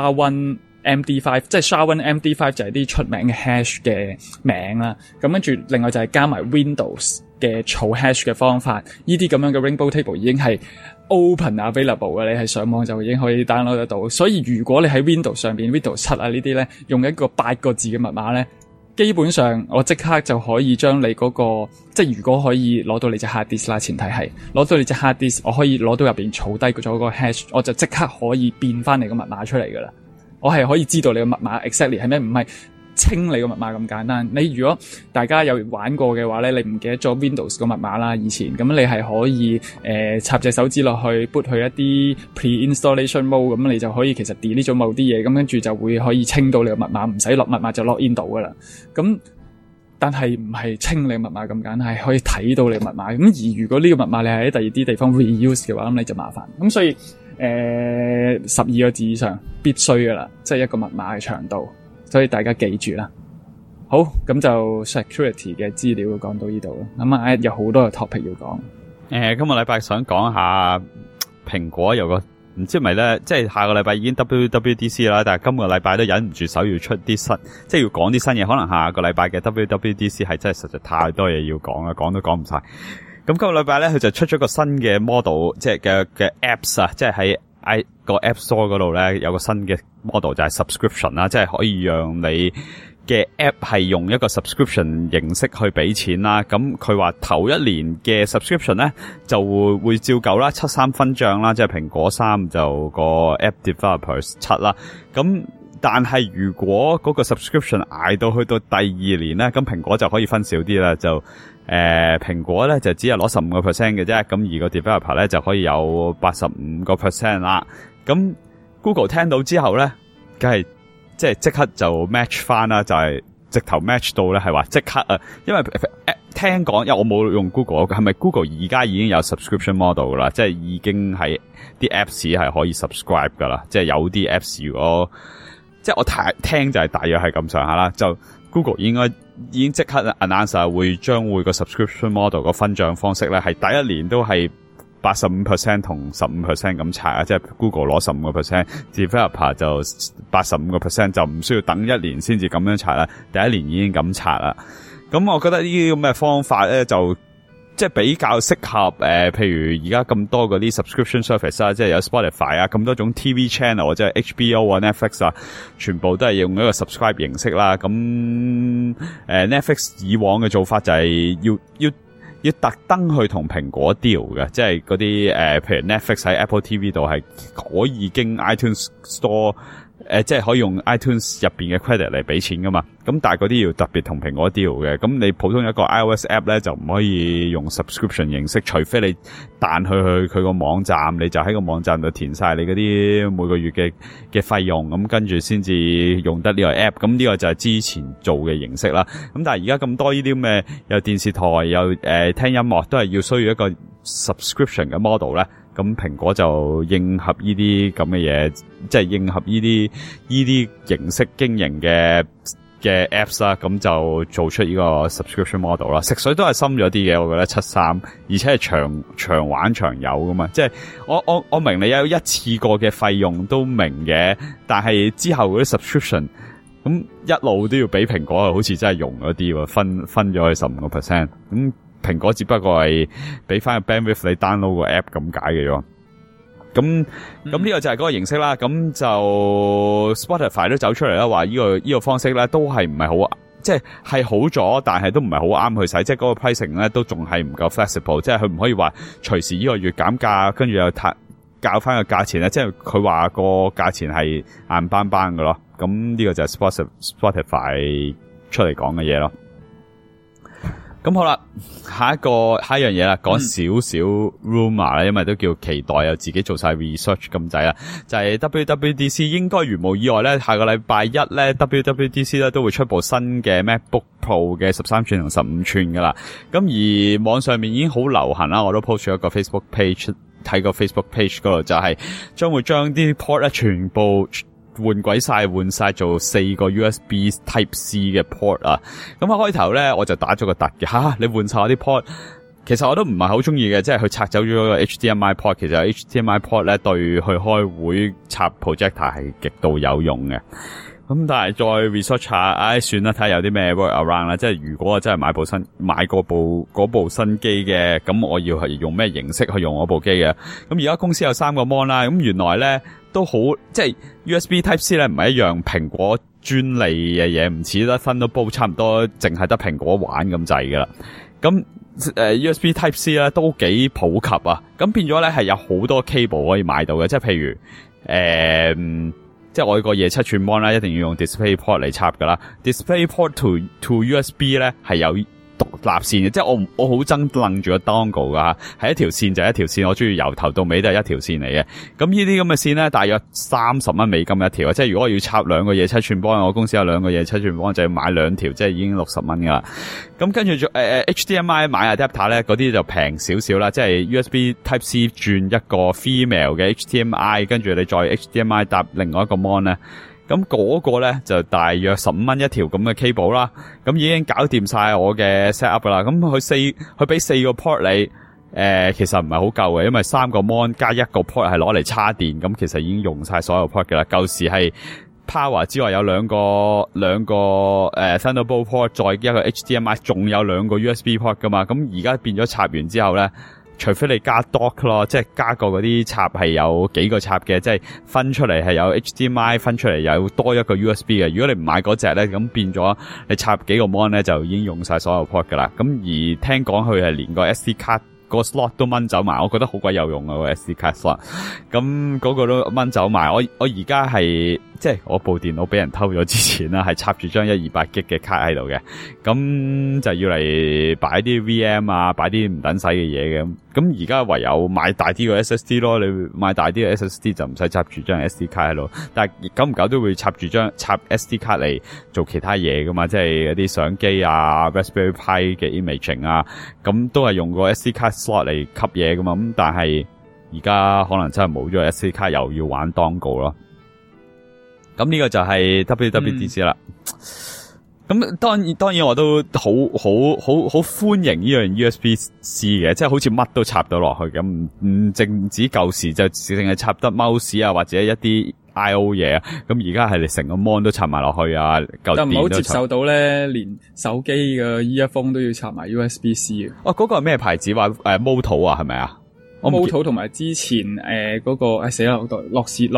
SHA-1MD5 即係 SHA-1 MD5 就係啲出名嘅 hash 嘅名啦，咁跟住另外就係加埋 Windows 嘅儲 hash 嘅方法，呢啲咁樣嘅 Rainbow Table 已經係 open available 嘅，你係上網就已經可以 download 得到。所以如果你喺 Windows 上邊 Windows 7啊呢啲咧，用一個8個字嘅密碼咧，基本上我即刻就可以將你嗰個，即係如果可以攞到你隻 hard disk 啦，前提係攞到你隻 hard disk， 我可以攞到入邊儲低咗個 hash， 我就即刻可以變翻你個密碼出嚟噶啦。我係可以知道你個密碼 exactly 係咩，唔係清你個密碼咁簡單。你如果大家有玩過嘅話咧，你唔記得咗 Windows 個密碼啦，以前咁你係可以插隻手指落去 boot 去一啲 pre-installation mode， 咁你就可以其實 delete 咗某啲嘢，咁跟住就會可以清到你個密碼，唔使落密碼就 log in 到噶啦。咁但係唔係清你密碼咁簡單，係可以睇到你密碼。咁而如果呢個密碼你係喺第二啲地方 reuse 嘅話，咁你就麻煩。咁所以12個字以上必須噶啦，即係一個密碼嘅長度，所以大家記住啦。好，咁就 security 嘅資料講到呢度啦。咁啊，有好多嘅 topic 要講。 今個禮拜想講下蘋果有個唔知係咪咧，即係下個禮拜已經 WWDC 啦，但係今個禮拜都忍唔住手要出啲新，即係要講啲新嘢。可能下個禮拜嘅 WWDC 係真係實在太多嘢要講啦，講都講唔晒。咁今個禮拜咧，佢就出咗個新嘅 model， 即係嘅 apps 啊，即係喺個 App Store 嗰度咧有個新嘅 model 就係 subscription 啦，即係可以讓你嘅 app 係用一個 subscription 形式去俾錢啦。咁佢話頭一年嘅 subscription 咧就會照舊啦，73分賬啦，即係蘋果3就個 app developers 7啦。咁但係如果嗰個 subscription 捱到去到第2年咧，咁蘋果就可以分少啲啦，就蘋果咧就只係攞 15% 嘅啫，咁而個 developer 咧就可以有 85% 啦。咁 Google 聽到之後咧，梗係即刻就 match 翻啦，就係直頭 match 到咧係話即刻啊，因為聽講，因為我冇用 Google， 係咪 Google 而家已經有 subscription model 噶啦？即係已經係啲 apps 係可以 subscribe 噶啦，即係有啲 apps 如果即係我聽就係大約係咁上下啦，就 Google 已經即刻 announce 將會個 subscription model 個分賬方式咧係第一年都係 85% 同 15% 咁拆啊，即係 Google 攞 15%，developer 就 85%， 就唔需要等一年先至咁樣拆啦，第一年已經咁拆啦。咁我覺得呢啲咁嘅方法咧就即係比較適合譬如而家咁多嗰啲 subscription service 啊，即係有 Spotify 啊，咁多種 TV channel 或者係 HBO 啊 Netflix 啊，全部都係用一個 subscribe 形式啦。咁Netflix 以往嘅做法就係要特登去同蘋果 deal 嘅，即係嗰啲譬如 Netflix 喺 Apple TV 度係可以經 iTunes Store 即係可以用 iTunes 入邊嘅 credit 嚟俾錢噶嘛。咁但係嗰啲要特別同蘋果 deal 嘅。咁你普通一個 iOS app 咧就唔可以用 subscription 形式，除非你彈去佢個網站，你就喺個網站度填晒你嗰啲每個月嘅費用，咁跟住先至用得呢個 app。咁呢個就係之前做嘅形式啦。咁但係而家咁多呢啲咁嘅有電視台有聽音樂都係要需要一個 subscription 嘅 model 咧。咁蘋果就應合呢啲咁嘅嘢，即係應合呢啲形式經營嘅 apps 啦，咁就做出呢個 subscription model 啦。食水都係深咗啲嘅，我覺得73，而且係長玩長有噶嘛。即係我明你有一次過嘅費用都明嘅，但係之後嗰啲 subscription 咁一路都要俾蘋果，好似真係用咗啲喎，分咗去 15%。咁蘋果只不過係俾翻個 bandwidth 你 download 個 app 咁解嘅啫。咁呢個就係嗰個形式啦。咁就 Spotify 都走出嚟啦，話呢個方式咧都係唔係好，即係好咗，但係都唔係好啱去使，即係嗰個 pricing 咧都仲係唔夠 flexible， 即係佢唔可以話隨時呢個月減價，跟住又校翻個價錢咧，即係佢話個價錢係硬邦邦嘅咯。咁呢個就係 Spotify 出嚟講嘅嘢咯。咁好啦，下一樣嘢啦，講少少 rumor 啦，因為都叫期待，又自己做晒 research 咁滯啦，就係 WWDC 應該如無意外咧，下個禮拜一咧 WWDC 咧都會出部新嘅 MacBook Pro 嘅13寸同15寸噶啦。咁而網上面已經好流行啦，我都 post 咗一個 Facebook page， 睇個 Facebook page 嗰度就係將會將啲 port 咧全部換晒做4個 USB Type C 嘅 port 啊！咁開頭咧我就打咗個突嘅，你換晒我啲 port， 其實我都唔係好中意嘅，即係佢拆走咗個 HDMI port， 其實 HDMI port 咧對去開會插 projector 係極度有用嘅。咁但係再 research 下，算啦，睇下有啲咩 work around 啦。即係如果我真係買嗰部新機嘅，咁我要係用咩形式去用我部機嘅？咁而家公司有3個 mon 啦，咁原來咧都好，即係 USB Type C 咧唔係一樣蘋果專利嘅嘢，唔似得Thunderbolt差唔多，淨係得蘋果玩咁滯噶啦。咁USB Type C 咧都幾普及啊，咁變咗咧係有好多 cable 可以買到嘅，即係譬如即係我個嘢7寸 mon 啦，一定要用 DisplayPort 嚟插噶啦。DisplayPort to USB 咧係有獨立線嘅，即係我好憎楞住個 dongle 噶，係一條線就係一條線，我中意由頭到尾都係一條線嚟嘅。咁呢啲咁嘅線咧，大約30蚊美金一條，即係如果我要插2個嘢7寸 mon，我公司有2個嘢7寸 mon，就要買2條，即係已經60蚊噶啦。咁跟住HDMI 買 adapter 咧，嗰啲就平少少啦，即係 USB Type C 轉一個 female 嘅 HDMI， 跟住你再 HDMI 搭另外一個 mon 咧。咁嗰個咧就大約15蚊一條咁嘅 cable 啦，咁已經搞掂晒我嘅 set up 啦。咁佢俾4個 port 你，其實唔係好夠嘅，因為3個 mon 加1個 port 係攞嚟叉電，咁其實已經用晒所有 port 嘅啦。舊時係 power 之外有兩個Thunderbolt port， 再一個 HDMI， 仲有2個 USB port 噶嘛。咁而家變咗插完之後咧，除非你加 dock 咯，即係加個嗰啲插係有幾個插嘅，即係分出嚟係有 HDMI， 分出嚟有多一個 USB 嘅。如果你唔買嗰隻咧，咁變咗你插幾個 mon 咧就已經用晒所有 port 噶啦。咁而聽講佢係連個 SD 卡個 slot 都掹走埋，我覺得好鬼有用啊個 SD 卡 slot。咁嗰個都掹走埋。我而家係即即係我部電腦俾人偷咗之前啦，係插住張128G 嘅卡喺度嘅，咁就要嚟擺啲 VM 啊，擺啲唔等使嘅嘢嘅。咁而家唯有買大啲嘅 SSD 咯，你買大啲嘅 SSD 就唔使插住張 SD 卡喺度，但係久唔久都會插 SD 卡嚟做其他嘢噶嘛，即係一啲相機啊、Raspberry Pi 嘅 imaging 啊，咁都係用個 SD 卡 slot 嚟吸嘢噶嘛，咁但係而家可能真係冇咗 SD 卡，又要玩 dongle 咯。咁呢個就係 WWDC 啦。咁當然我都好歡迎呢樣 USB-C 嘅，即係好似乜都插到落去咁，唔淨止舊時就淨係插得 mouse 啊或者一啲 I/O 嘢啊，咁而家係你成個 mon 都插埋落去啊，舊電都插。 就唔好接受到咧，連手機嘅 earphone 都要插埋 USB-C 嘅。 嗰個係咩牌子話Moto 啊，係咪啊 ？Moto 同埋之前嗰個死啦，樂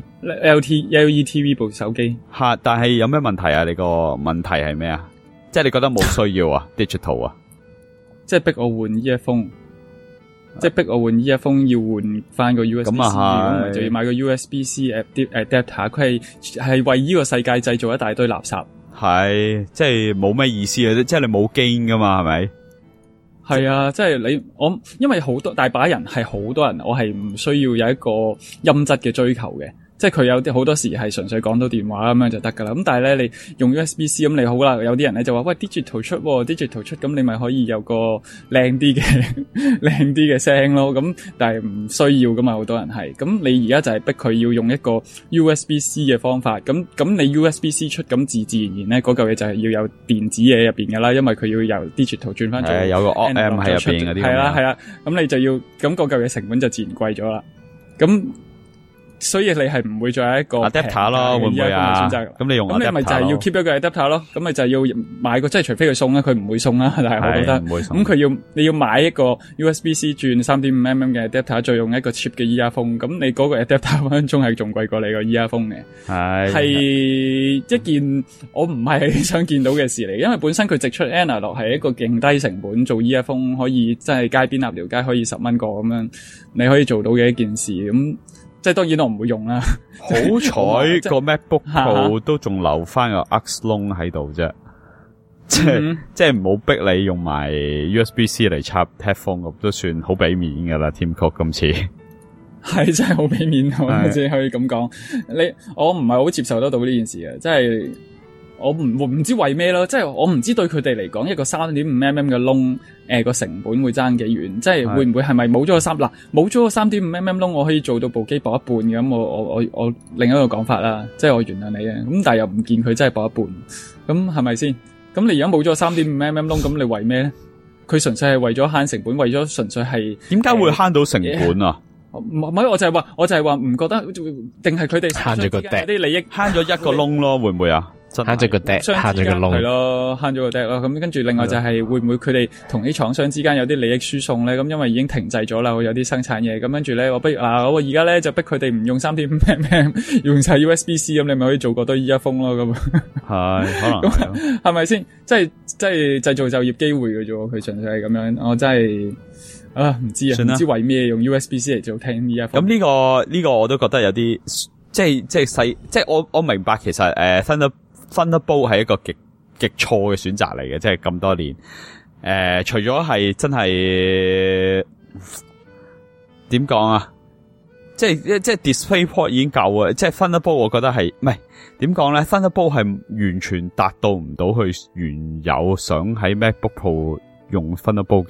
TV、LED TV 部手機。 吓，但係有咩問題啊？你個問題係咩啊？即係你覺得冇需要啊？Digital 啊？ 即係逼我換 earphone， 即係逼我換 earphone 要換翻個 USB-C， 咁就要買個 USB-C adapter， 佢係為呢個世界製造一大堆垃圾。係， 即係冇咩意思嘅，即係你冇 gain 噶嘛，係咪？ 係啊，即係因為好多大把人係好多人，我係唔需要有一個音質嘅追求嘅，即係佢有啲好多時係純粹講到電話咁樣就得噶啦。咁但係咧，你用 USB-C 咁你好啦，有啲人咧就話喂 digital 出咁你咪可以有個靚啲嘅聲咯。咁但係唔需要噶嘛，好多人係。咁你而家就係逼佢要用一個 USB-C 嘅方法。咁你 USB-C 出，咁自然咧嗰嚿嘢就係要有電子嘢入邊噶啦，因為佢要由 digital 轉翻做有個 OM 喺入邊嗰啲。 係啦，咁你就要咁嗰嚿嘢成本就自然貴咗啦。咁所以你係唔會再有一個 adapter 咯，會唔會啊？咁你用 adapter 咁你咪就係要 keep 一個 adapter 咯，咁咪就係要買個，即係除非佢送啦，佢唔會送啦，但係我覺得咁你要買一個 USB-C 轉 3.5mm 嘅 adapter， 再用一個 cheap 嘅 earphone， 咁你嗰個 adapter 分分鐘係仲貴過你個 earphone 嘅，係一件我唔係想見到嘅事嚟，因為本身佢直出 analog 係一個勁低成本做 earphone， 可以真係街邊立條街可以10蚊個咁樣，你可以做到嘅一件事咁。即係當然我唔會用啦， 好彩個 MacBook Pro 都仲留翻個 aux 窿喺度啫，即係唔好逼你用埋 USB-C 嚟插 headphone， 咁都算好俾面噶啦。Tim Cook 今次係真係好俾面，我只可以咁講。我唔係好接受得到呢件事嘅，即係我唔知為咩咯，即係我唔知對佢哋嚟講一個 3.5mm 嘅窿，個成本會爭幾遠，即係會唔會係咪冇咗個冇咗個 3.5mm 窿，我可以做到部機薄一半嘅？咁我另一個講法啦，即係我原諒你嘅，咁但係又唔見佢真係薄一半，咁係咪先？咁你而家冇咗個 3.5mm 窿，咁你為咩咧？佢純粹係為咗慳成本，為咗純粹係點解會慳到成本啊？ 唔係，我就係話唔覺得，定係佢哋慳咗個啲利益， 慳咗一個窿咯，會唔會啊？ 慳咗個 deck， 慳咗個窿， 係咯，慳咗個 deck 咯。咁跟住另外就係會唔會佢哋同啲廠商之間有啲利益輸送咧？咁因為已經停滯咗啦，有啲生產嘢。咁跟住咧，我而家咧就逼佢哋唔用 3.5mm， 用晒 USB-C， 咁你咪可以做個堆 earphone 咯。咁係可能係咪先？即係製造就業機會嘅啫。佢純粹係咁樣，我真係唔知啊，唔知為咩用 USB-C 嚟做聽 earphone。 咁呢個我都覺得有啲即係我明白其實Thunderbolt 係一個極錯嘅選擇嚟嘅，即係咁多年。除咗係真係點講啊？即係 DisplayPort 已經夠啊！即係 Thunderbolt 我覺得係唔係點講咧 Thunderbolt 係完全達到唔到佢原有想喺 MacBook Pro 用 Thunderbolt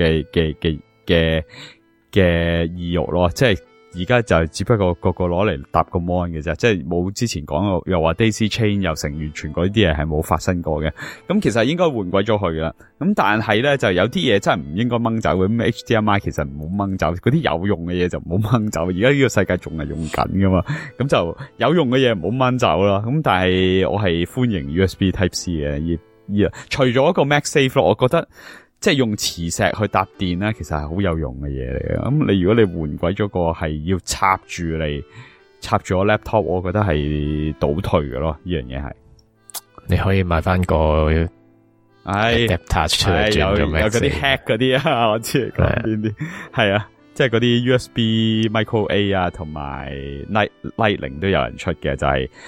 嘅意欲咯，即係。而家就只不過個攞嚟搭個 mon 嘅啫，即係冇之前講過，又話 Daisy Chain 又成完全嗰啲嘢係冇發生過嘅。咁其實應該換鬼咗佢噶啦。咁但係咧就有啲嘢真係唔應該掹走嘅。咁 HDMI 其實唔好掹走，嗰啲有用嘅嘢就唔好掹走。而家呢個世界仲係用緊噶嘛，咁就有用嘅嘢唔好掹走啦。咁但係我係歡迎 USB Type C 嘅。除咗一個 MagSafe 咯，我覺得。即係用磁石去搭電咧，其實係好有用嘅嘢嚟嘅。咁你如果你換鬼咗個係要插住個 laptop， 我覺得係倒退嘅咯。呢樣嘢係你可以買翻個 adapter 出嚟轉做咩？ 有嗰啲 hack 嗰啲啊，我知講邊啲係啊，即係嗰啲 USB Micro A 啊，同埋 Lightning 都有人出嘅，就係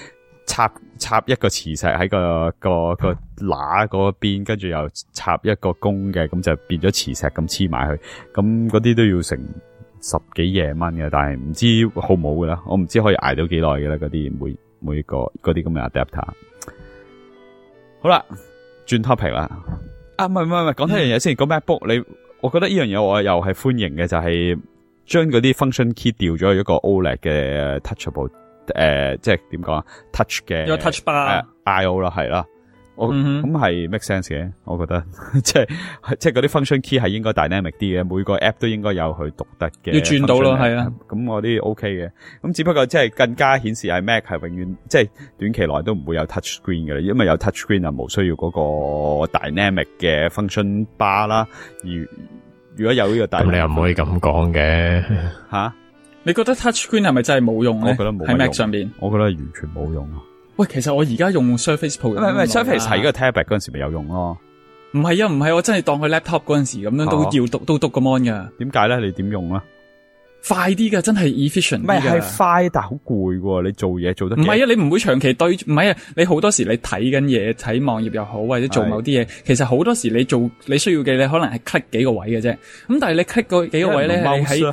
插一個磁石喺個罅嗰邊，跟住又插一個弓嘅，咁就變咗磁石咁黐埋去，咁嗰啲都要成10幾20蚊嘅，但係唔知好唔好噶啦，我唔知可以捱到幾耐嘅啦，嗰啲每個嗰啲咁嘅 adapter。好啦，轉 topic 啦。唔係，講多樣嘢先。個 MacBook 我覺得呢樣嘢我又係歡迎嘅，就係將嗰啲 function key 調咗去一個 OLED 嘅 touchable，即係點講啊 ？touch 嘅， 有 touch bar，I/O 啦，係啦。咁係 make sense 嘅，我覺得即係嗰啲 function key 係應該 dynamic 啲嘅，每個 app 都應該有佢獨特嘅。 要轉到咯，係啊。咁我啲 OK 嘅，咁只不過即係更加顯示係 Mac 係永遠即係短期內都唔會有 touch screen 嘅啦，因為有 touch screen 就冇需要嗰個 dynamic 嘅 function bar 啦。如果有呢個 dynamic， 咁你又唔可以咁講嘅吓？ 你覺得 touch screen 係咪真係冇用咧？ 我覺得冇喺 Mac 上邊， 我覺得完全冇用。 喂，其實我而家用 Surface Pro， 唔係 Surface 係嗰個 tablet 嗰陣時咪有用咯。 唔係，我真係當佢 laptop 嗰陣時咁樣都要督個 mon 噶。 點解咧？你點用啊？ 快啲噶，真係 efficient 啲噶。 唔係快，但係好攰喎。你做嘢做得唔係啊？你唔會長期對，唔係啊？你好多時你睇緊嘢，睇網頁又好，或者做某啲嘢，其實好多時你需要嘅，你可能係 click 幾個位嘅啫。咁但係你 click 嗰幾個位咧，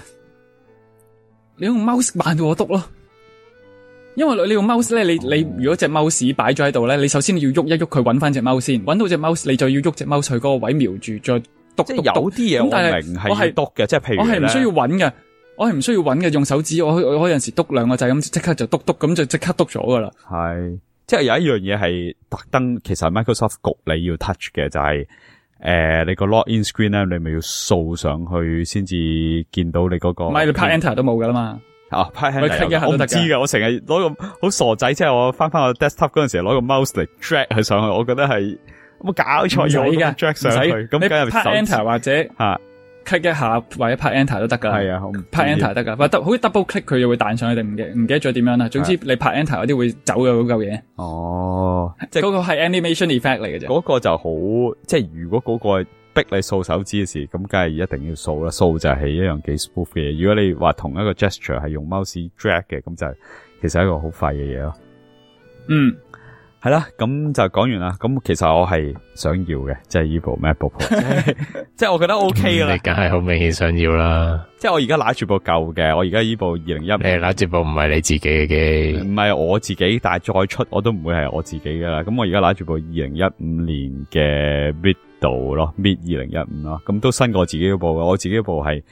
你用 mouse 慢過我督咯。因為你用 mouse 咧，你如果隻 mouse 擺咗喺度咧，你首先要喐一喐佢，搵翻隻 mouse 先，搵到隻 mouse，你就要喐隻 mouse 去嗰個位瞄住，再督。即係有啲嘢我明係要督嘅，即係譬如我係唔需要搵嘅，我係唔需要搵嘅，用手指我有陣時督2個掣咁，即刻就督，咁就即刻督咗噶啦。 係，即係有一樣嘢係特登，其實 Microsoft 焗你要 touch 嘅就係你個 login screen 咧，你咪要掃上去先至見到你嗰個。唔係你拍 enter 都冇噶啦嘛。拍 hand 我唔知㗎，我成日攞個好傻仔，即係我翻個 desktop 嗰陣時攞個 mouse 嚟 drag 佢上去，我覺得係冇搞錯咗 drag 上去，咁梗係拍 enter 或者click 一下或者拍 enter 都得噶。係啊，拍 enter 得噶，好似 double click 佢就會彈上去定唔記得咗點樣啦。總之你拍 enter 嗰啲會走嘅嗰嚿嘢。哦，即係嗰個係 animation effect 嚟嘅啫。嗰個就好，即係如果嗰個逼你掃手指嘅時，咁梗係一定要掃啦。掃就係一樣幾 smooth 嘅嘢。如果你話同一個 gesture 係用 mouse drag 嘅，咁就其實係一個好廢嘅嘢咯。嗯，係啦，咁就講完啦。咁其實我係想要嘅，即係呢部 MacBook Pro， 即係我覺得 OK 噶啦。你梗係好明顯想要啦。即係我而家拿住部舊嘅，我而家呢部2015，你拿住部唔係你自己嘅機，唔係我自己，但係再出我都唔會係我自己噶啦。咁我而家拿住部2015年嘅 Mid 咯 ，Mid 2015咯，咁都新過我自己嗰部嘅。我自己嗰部係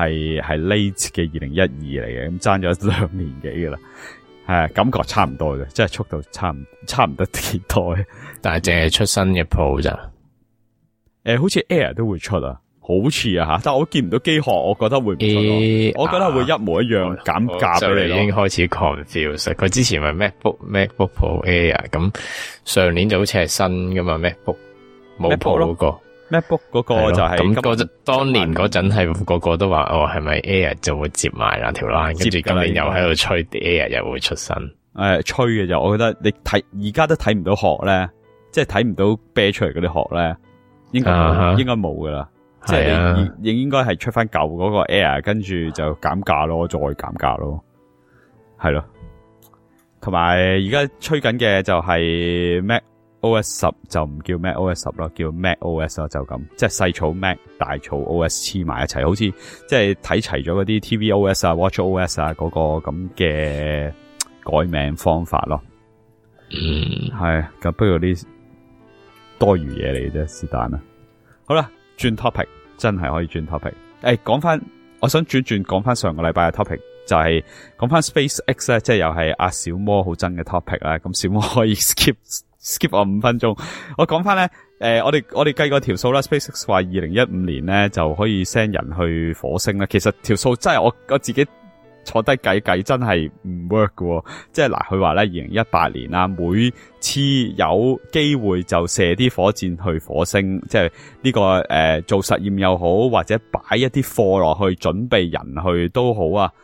late 嘅2012嚟嘅，咁爭咗2年幾噶啦。係感覺差唔多嘅，即係速度差唔得幾多嘅。但係淨係出新嘅 Pro 咋？好似 Air 都會出啊，好似啊吓，但係我見唔到機殼，我覺得會唔出咯。我覺得會一模一樣減價俾你咯。已經開始 confuse， 佢之前咪 MacBook Pro Air， 咁上年就好似係新噶嘛 MacBook 冇 Pro 嗰個。MacBook 嗰個就係咁，當年嗰陣係個個都話係咪 Air 就會接埋啦條 line， 跟住今年又喺度吹 Air 又會出新。吹嘅就，我覺得你睇而家都睇唔到殼咧，即係睇唔到啤出嚟嗰啲殼咧，應該冇噶啦。即係你應該係出翻舊嗰個 Air， 跟住就減價咯，再減價咯，係咯。同埋而家吹緊嘅就係 MacOS 10就唔叫 MacOS 10咯，叫 MacOS 咯，就咁，即係細草 Mac 大草 OS 黐埋一齊，好似即係睇齊咗嗰啲 tvOS 啊 watchOS 啊嗰個咁嘅改名方法咯。係咁，不過啲多餘嘢嚟嘅啫，是但啦。好啦，轉 topic 真係可以轉 topic。講翻，我想轉講翻上個禮拜嘅 topic，就係講翻 SpaceX 咧，即係又係阿小魔好憎嘅 topic 啦。咁小魔可以 skip 我5分鐘。我講翻咧，我哋計過條數啦。SpaceX 話2015年咧就可以 send 人去火星啦。其實條數真係我自己坐低計真係唔 work 嘅。即係嗱，佢話咧2018年啦，每次有機會就射啲火箭去火星，即係呢個做實驗又好，或者擺一啲貨落去準備人去都好啊。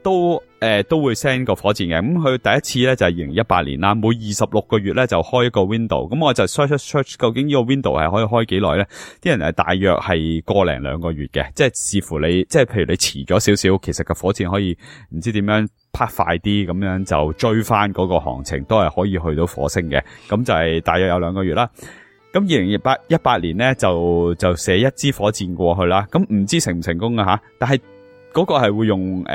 都會 send 個火箭嘅。咁佢第一次咧就係2018年啦，每26個月咧就開一個 window。咁我就 search 究竟呢個 window 係可以開幾耐咧？啲人係大約係個零兩個月嘅，即係視乎你，即係譬如你遲咗少少，其實個火箭可以唔知點樣拍快啲，咁樣就追翻嗰個行程，都係可以去到火星嘅。咁就係大約有2個月啦。咁2018年咧就射一支火箭過去啦。咁唔知成唔成功啊吓？但係嗰個係會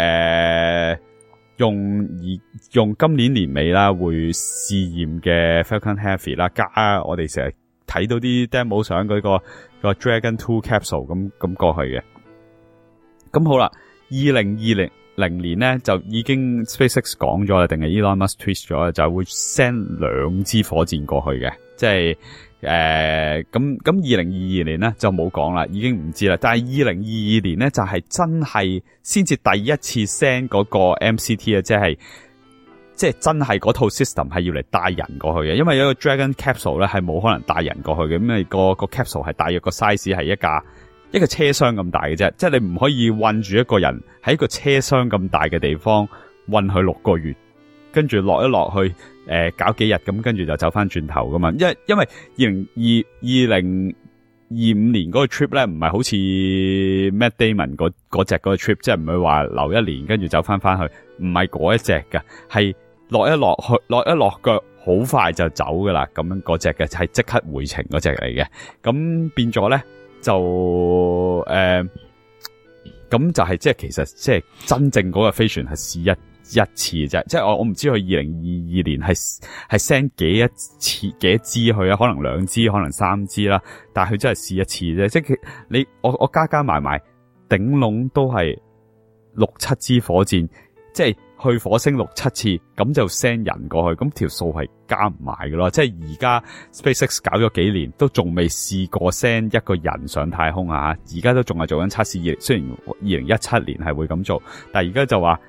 用今年年尾啦，會試驗嘅 Falcon Heavy 啦，加我哋成日睇到啲 demo 相嗰個 Dragon 2 capsule 咁過去嘅。咁好啦，2020年咧就已經 SpaceX 講咗啦，定係 Elon Musk tweet 咗啦，就會 send 2支火箭過去嘅，即係咁2022年咧就冇講啦，已經唔知啦。但係2022年咧就係真係先至第一次 send 嗰個 MCT 啊，即係真係嗰套 system 係要嚟帶人過去嘅，因為有個 Dragon capsule 咧係冇可能帶人過去嘅，咁你個 capsule 係大約個 size 係一個車廂咁大嘅啫，即係你唔可以韞住一個人喺一個車廂咁大嘅地方韞佢6個月，跟住落去搞幾日咁，跟住就走翻轉頭噶嘛。因為2025年嗰個 trip 咧唔係好似 Matt Damon 嗰隻嗰個 trip， 即係唔係話留1年跟住走翻去，唔係嗰一隻嘅，係落一落腳好快就走噶啦，咁樣嗰隻嘅係即刻回程嗰隻嚟嘅。咁變咗咧就咁就係即係其實即係真正嗰個飛船係試一次嘅啫，即係我唔知佢2022年係 send 幾多支去啊？可能2支，可能3支啦。但係佢真係試一次啫，即係我加埋頂籠都係6-7支火箭，即係去火星6-7次，咁就 send 人過去，咁條數係加唔埋嘅咯。即係而家 SpaceX 搞咗幾年，都仲未試過 send 一個人上太空啊！而家都仲係做緊測試，雖然2017年係會咁做，但係而家就話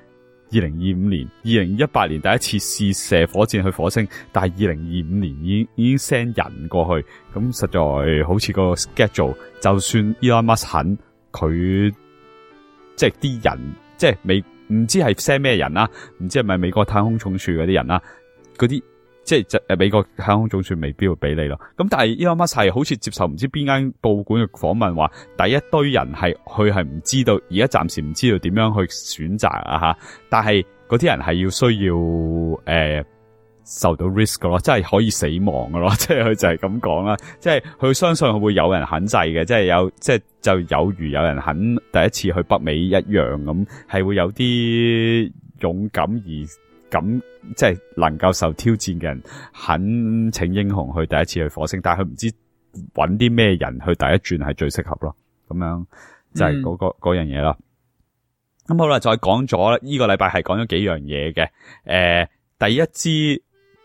2025年、2018年第一次試射火箭去火星，但係2025年已經 send 人過去，咁實在好似個 schedule， 就算 Elon Musk 肯，佢即係啲人，即係唔知係 send 咩人啦，唔知係咪美國太空總署嗰啲人啦，嗰啲即係美國太空總署未必會俾你咯。咁但係 Elon Musk 係好似接受唔知邊間報館嘅訪問話，第一堆人佢係唔知道，而家暫時唔知道點樣去選擇啊吓。但係嗰啲人係要需要受到 risk 咯，即係可以死亡噶咯，即係佢就係咁講啦。即係佢相信佢會有人肯制嘅，即係就有如有人肯第一次去北美一樣咁，係會有啲勇敢而咁即係能夠受挑戰嘅人肯請英雄去第一次去火星，但係佢唔知揾啲咩人去第一轉係最適合咯。咁樣就係嗰樣嘢啦。咁好啦，再講咗呢個禮拜係講咗幾樣嘢嘅。第一支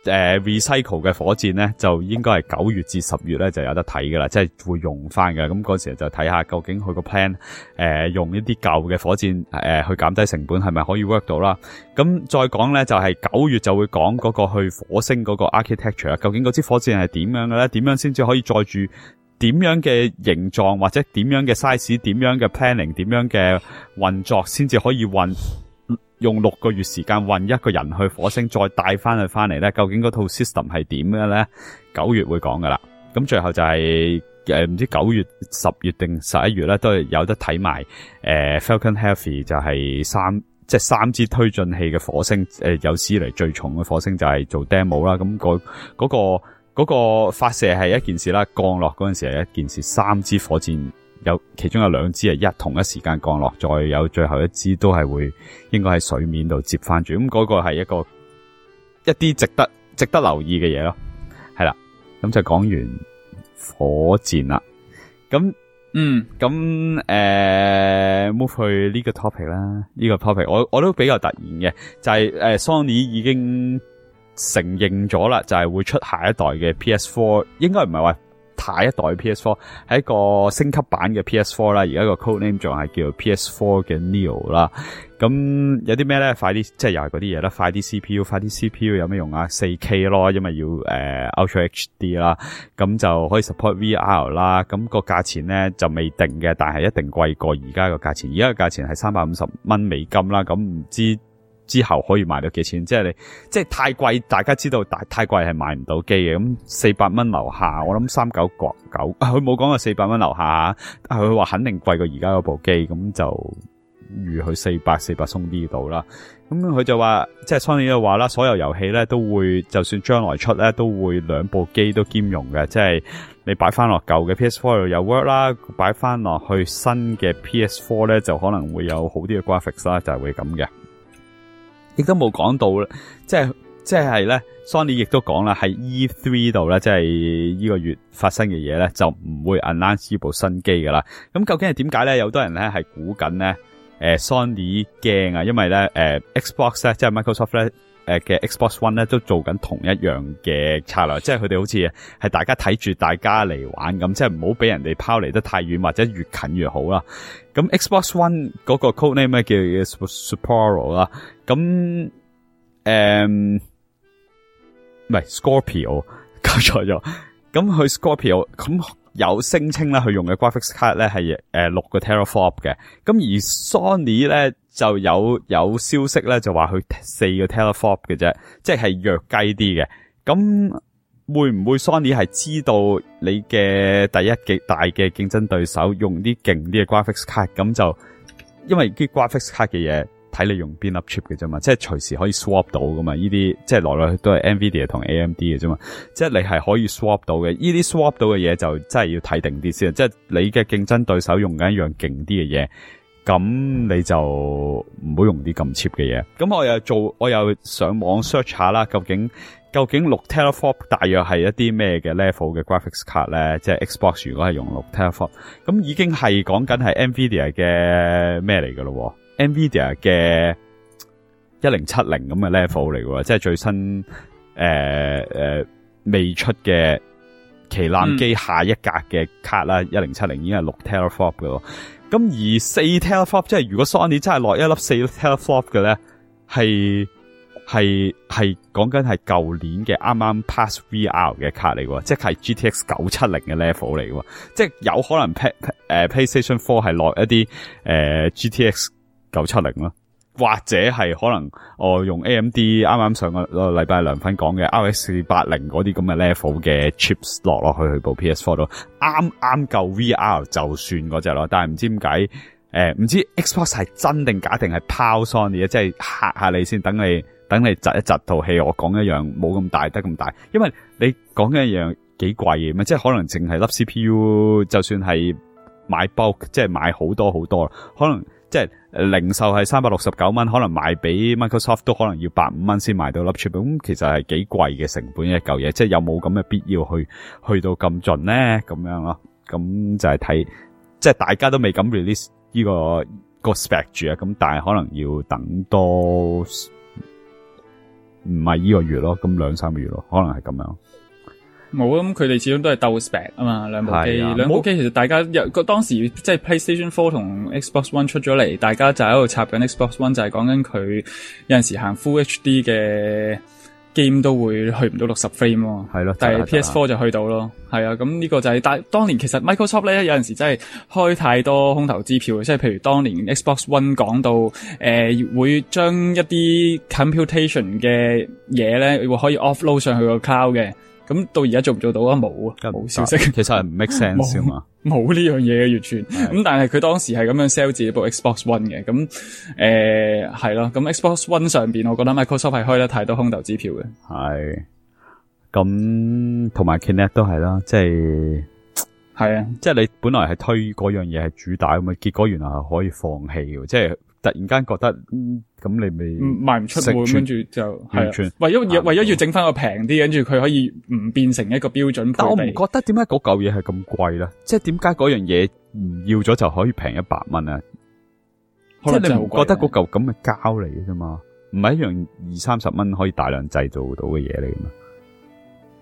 recycle 嘅火箭咧，就應該係9月至10月咧就有得睇噶啦，即係會用翻嘅。咁嗰時就睇下究竟佢個 plan 用一啲舊嘅火箭去減低成本係咪可以 work 到啦。咁再講咧就係9月就會講嗰個去火星嗰個 architecture 啊，究竟嗰支火箭係點樣嘅咧？點樣先至可以載住點樣嘅形狀或者點樣嘅 size， 點樣嘅 planning， 點樣嘅運作先至可以用6個月時間運一個人去火星，再帶翻嚟咧？究竟嗰套 system 係點嘅咧？9月會講噶啦。咁最後就係唔知9月、10月定11月咧，都係有得睇埋Falcon Heavy， 就係3支推進器嘅火星，有史以嚟最重嘅火星就係做 demo 啦。咁嗰個發射係一件事啦，降落嗰陣時係一件事。3支火箭其中有2支係同一時間降落，再有最後1支都係會應該喺水面度接翻住。咁嗰個係一啲值得留意嘅嘢咯。係啦，咁就講完火箭啦。咁move 去呢個 topic 啦。呢個 topic 我都比較突然嘅，就係Sony 已經承認咗啦，就係會出下一代嘅 PS4， 應該唔係話下一代 PS4 係一個升級版嘅 PS4 啦，而家個 code name 仲係叫做 PS4 嘅 Neo 啦。咁有啲咩咧？快啲，即係又係嗰啲嘢啦，快啲 CPU， 快啲 CPU 有咩用啊？ 4K 咯，因為要Ultra HD 啦，咁就可以 support VR 啦。咁個價錢咧就未定嘅，但係一定貴過而家個價錢。而家個價錢係350蚊美金啦，咁唔知之後可以賣到幾錢？即係太貴，大家知道太貴係買唔到機嘅。咁400蚊樓下，我諗399，佢冇講過400蚊樓下，佢話肯定貴過而家嗰部機，咁就預佢400鬆啲度啦。咁佢就話，即係 Sony 就話啦，所有遊戲咧都會，就算將來出咧，都會兩部機都兼容嘅，即係你擺翻落舊嘅 PS4 度有 work 啦，擺翻落去新嘅 PS4 咧就可能會有好啲嘅 graphics 啦，就係會咁嘅。亦都冇講到啦，即係咧 Sony 亦都講啦，喺 E3 度咧，即係呢個月發生嘅嘢咧，就唔會 announce 呢部新機噶啦。咁究竟係點解咧？有多人咧係估緊咧，Sony 驚啊，因為咧Xbox 咧，即係 Microsoft 咧嘅 Xbox One 咧都做緊同一樣嘅策略，即係佢哋好似係大家睇住大家嚟玩咁，即係唔好俾人哋拋離得太遠，或者越近越好啦。咁 Xbox One 嗰個 code name 咧叫 Sapporo 啦，咁唔係 Scorpio， 搞錯咗。咁佢 Scorpio 咁有聲稱咧，佢用嘅 graphics card 咧係6個 teraflop 嘅。咁而 Sony 咧就有消息咧就話佢4個 teraflop 嘅啫，即係弱雞啲嘅。咁會唔會 Sony 係知道你嘅第一極大嘅競爭對手用啲勁啲嘅 graphics card， 咁就因為啲 graphics card 嘅嘢睇你用邊粒 chip 嘅啫嘛，即係隨時可以 swap 到噶嘛，呢啲即係來來去都係 Nvidia 同 AMD 嘅啫嘛，即係你係可以 swap 到嘅，呢啲 swap 到嘅嘢就真係要睇定啲先，即係你嘅競爭對手用緊一樣勁啲嘅嘢，咁你就唔好用啲咁 cheap 嘅嘢。咁我又上網 search 下啦，究竟6 teraflop 大約係一啲咩嘅 level 嘅 graphics card 咧？即係 Xbox 如果係用6 teraflop， 咁已經係講緊係 Nvidia 嘅咩嚟噶咯？Nvidia 嘅1070咁嘅 level 嚟嘅，即係最新未出嘅旗艦機下一格嘅卡啦，1070已經係6 teraflop 嘅咯。咁而4 teraflop 即係如果 Sony 真係落一粒4 teraflop 嘅咧，係講緊係舊年嘅啱啱 pass VR 嘅卡嚟嘅，即係 GTX 970嘅 level 嚟嘅，即係有可能PlayStation 4係落一啲GTX 970咯，或者係可能我用 AMD 啱啱上個禮拜梁粉講嘅 RX 480嗰啲咁嘅 level 嘅 chips 落去部 PS4 度，啱夠 VR 就算嗰隻咯。但係唔知點解唔知 Xbox 係真定假定係拋 Sony 即係嚇下你先，等你窒一窒套戲，我講一樣冇咁大得咁大，因為你講緊一樣幾貴嘅咩，即係可能淨係粒 CPU 就算係買 bulk 即係買好多好多，可能即係零售係369蚊，可能賣俾 Microsoft 都可能要150蚊先賣到粒 chip， 咁其實係幾貴嘅成本一嚿嘢，即係有冇咁嘅必要去到咁盡咧？咁樣咯，咁就係睇，即係大家都未敢 release 呢個 spec 住啊，咁但係可能要等多唔係呢個月咯，咁2-3個月咯，可能係咁樣。 冇啊，咁佢哋始終都係鬥 spec 啊嘛，兩部機其實大家當時即係 PlayStation 4同 Xbox One 出咗嚟，大家就喺度插緊 Xbox One， 就係講緊佢有陣時行 Full HD 嘅 game 都會去唔到60 frame 咯，係咯，但係 PS4 就去到咯，係啊，咁呢個就係當年其實 Microsoft 咧有陣時真係開太多空頭支票，即係譬如當年 Xbox One 講到會將一啲 computation 嘅嘢咧會可以 offload 上去個 cloud 嘅。咁到而家做唔做到啊？冇消息。其實係唔 make sense 啊嘛，冇呢樣嘢嘅完全。咁但係佢當時係咁樣 sell 自己部 Xbox One 嘅，咁係咯。咁 Xbox One 上邊，我覺得 Microsoft 係開得太多空頭支票嘅。係。咁同埋 Kinect 都係啦，即係啊，即係你本來係推嗰樣嘢係主打咁啊，結果原來係可以放棄嘅，即係突然間覺得咁你咪賣唔出喎，跟住就完全為咗要整翻個平啲，跟住佢可以唔變成一個標準配備。但我唔覺得點解嗰嚿嘢係咁貴咧？即係點解嗰樣嘢唔要咗就可以平100蚊啊？即係你唔覺得嗰嚿咁嘅膠嚟嘅啫嘛？唔係一樣20-30蚊可以大量製造到嘅嘢嚟嘅嘛？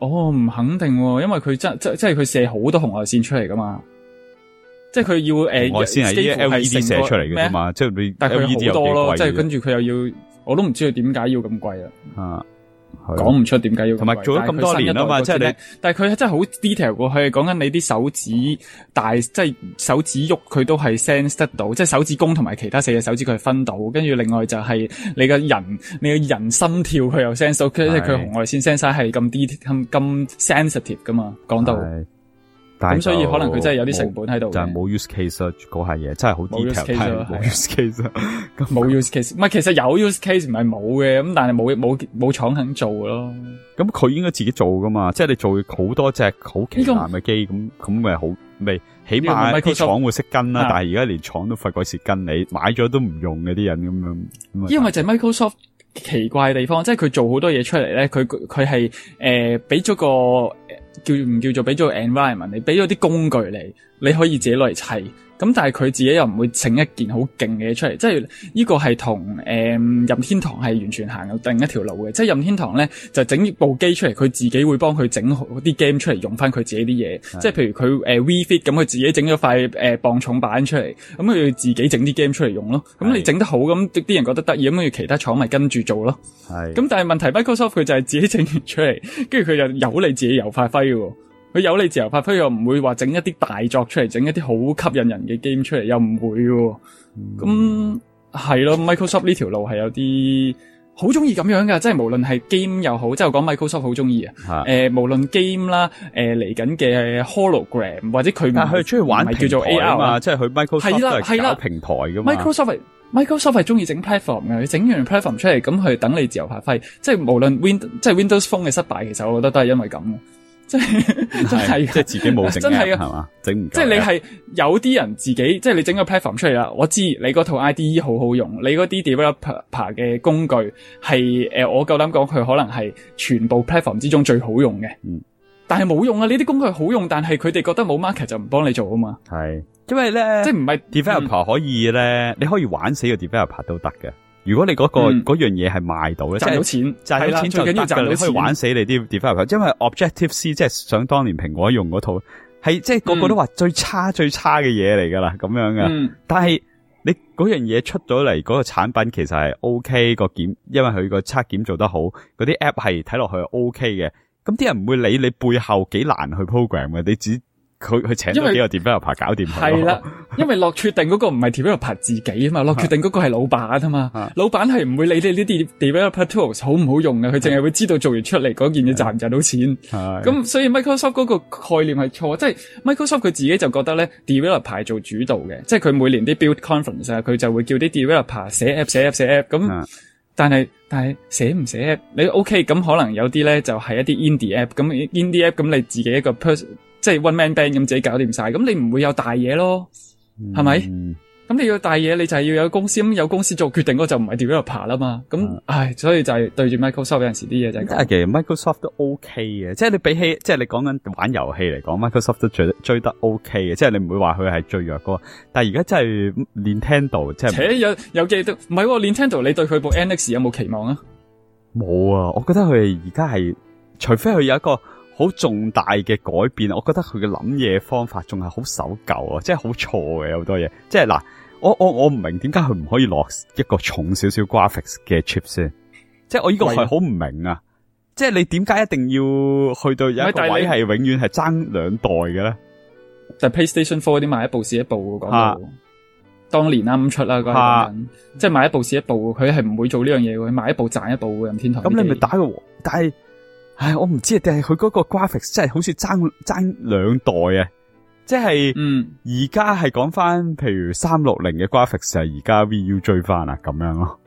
唔肯定喎，因為佢即係佢射好多紅外線出嚟噶嘛，即係佢要紅外線係啲 LED 射出嚟嘅啫嘛，即係你， 但係佢好多咯，即係跟住佢又要，我都唔知佢點解要咁貴啊。講唔出點解要咁貴， 同埋做咗咁多年啊嘛，即係你， 但係佢真係好 detail 過，佢係講緊你啲手指大，即係手指喐佢都係 sense 得到，即係手指公同埋其他4隻手指佢係分到，跟住另外就係你個人心跳佢又 sense 到，即係佢紅外線 sense 係咁 sensitive 噶嘛，講到。咁所以可能佢真係有啲成本喺度， 就係冇 use case 嗰下嘢，真係好 detail， 冇 use case， 冇 use case， 唔係其實有 use case 唔係冇嘅，咁但係冇廠肯做咯。 咁佢應該自己做噶嘛，即係你做好多隻好旗艦嘅機，咁咪好咪起碼啲廠會識跟啦，但係而家連廠都費鬼事跟你，買咗都唔用嘅啲人咁樣。因為就係 Microsoft 奇怪嘅地方，即係佢做好多嘢出嚟咧，佢係俾咗個。唔叫做俾咗個 environment， 你俾咗啲工具你可以自己攞嚟砌。咁但係佢自己又唔會整一件好勁嘅嘢出嚟，即係呢個係同任天堂係完全行另一條路嘅。即係任天堂咧就整部機出嚟，佢自己會幫佢整好啲 game 出嚟，用翻佢自己啲嘢。即係譬如佢Wii Fit 咁，佢自己整咗塊磅重板出嚟，咁佢自己整啲 game 出嚟用咯。咁你整得好，咁啲人覺得得意，咁跟住其他廠咪跟住做咯。咁但係問題 Microsoft 佢就係自己整完出嚟，跟住佢又由你自己由發揮喎。佢有你自由發揮，又唔會話整一啲大作出嚟，整一啲好吸引人嘅 game 出嚟，又唔會喎。咁係咯 ，Microsoft 呢條路係有啲好中意咁樣噶，即係無論係 game 又好，即係我講 Microsoft 好中意啊。無論 game 啦，嚟緊嘅 hologram 或者佢但係佢中意玩叫做 AR 嘛，即係佢 Microsoft 都係搞平台噶嘛。 Microsoft 係中意整 platform 嘅，佢整完 platform 出嚟，咁佢等你自由發揮。即係無論即係 Windows Phone 嘅失敗，其實我覺得都係因為咁。即係即係自己冇整， 真係係嘛？整唔夠。 即係你係有啲人自己，即係你整個 platform 出嚟啦。我知你嗰套 IDE 好好用，你嗰啲 developer 嘅工具係我夠膽講佢可能係全部 platform 之中最好用嘅。但係冇用啊！呢啲工具好用，但係佢哋覺得冇 market 就唔幫你做啊嘛。 係，因為咧，即係唔係 developer 可以咧，你可以玩死個 developer 都得嘅。如果你嗰樣嘢係賣到咧， 賺到錢， 賺到錢就得㗎，你可以玩死你啲 developer。因為 Objective-C 即係想當年蘋果用嗰套，係即係個個都話最差嘅嘢嚟㗎啦，咁樣嘅。但係你嗰樣嘢出咗嚟，嗰個產品其實係 OK 個檢，因為佢個測檢做得好，嗰啲 app 係睇落去 OK 嘅。咁啲人唔會理你背後幾難去 program 嘅，你只佢請咗幾個 developer 搞掂佢。係啦， 因為落決定嗰個唔係 developer 自己啊嘛，落決定嗰個係老闆啊嘛，老闆係唔會理你呢啲 developer tools 好唔好用嘅，佢淨係會知道做完出嚟嗰件嘢賺唔賺到錢。咁所以 Microsoft 嗰個概念係錯，即係 Microsoft 佢自己就覺得咧 developer 做主導嘅，即係佢每年啲 build conference 啊，佢就會叫啲 developer 寫 app 咁。但係寫唔寫 app 你 OK 咁可能有啲咧就係一啲 indie app 咁 indie app 咁你自己一個 person 即係 one man band 咁自己搞掂晒，咁你唔會有大嘢咯，係咪？咁你要大嘢你就係要有公司，咁有公司做決定嗰個就唔係 developer 啦嘛，咁所以就係對住 Microsoft 有陣時啲嘢就係咁。但係其實 Microsoft 都 OK 嘅，即係你比起即係你講緊玩遊戲嚟講 Microsoft 都追得 OK 嘅，即係你唔會話佢係最弱嗰個。但係而家真係 Nintendo 即係有記得唔係Nintendo 你對佢部 NX 有冇期望啊？ 冇啊，我覺得佢而家係除非佢有一個好重大嘅改變，我覺得佢嘅諗嘢方法仲係好守舊啊，即係好錯嘅好多嘢。即係嗱，我唔明點解佢唔可以落一個重少少 graphics 嘅 chip 先？即係我呢個係好唔明啊！即係你點解一定要去到有一個位係永遠係爭兩代嘅咧？ 就係 PlayStation 4啲買一部試一部講到，當年啱出啦嗰陣，即係買一部試一部，佢係唔會做呢樣嘢嘅，佢買一部賺一部嘅任天堂。 咁你咪打個，但係。唉，我唔知啊，定係佢嗰個 graphics 真係好似爭兩代啊！即係，而家係講翻，譬如360嘅 graphics 係而家 VU 追翻啊，咁樣咯。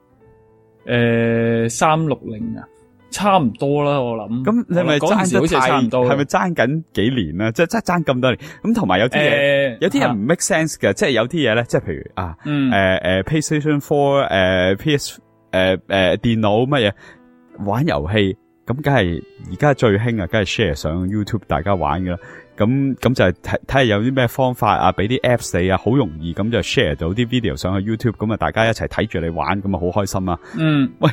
360啊，差唔多啦，我諗。咁你咪爭得太，係咪爭緊幾年啦？即係爭咁多年。咁同埋有啲嘢，有啲人唔 make sense 嘅，即係有啲嘢咧，即係譬如PlayStation 4，PS，電腦乜嘢玩遊戲。咁梗係而家最興啊，梗係 share 上 YouTube 大家玩噶啦。咁就係睇下有啲咩方法啊，俾啲 apps 你啊，好容易咁就 share 到啲 video 上去 YouTube，咁啊大家一齊睇住你玩，咁啊好開心啊。喂，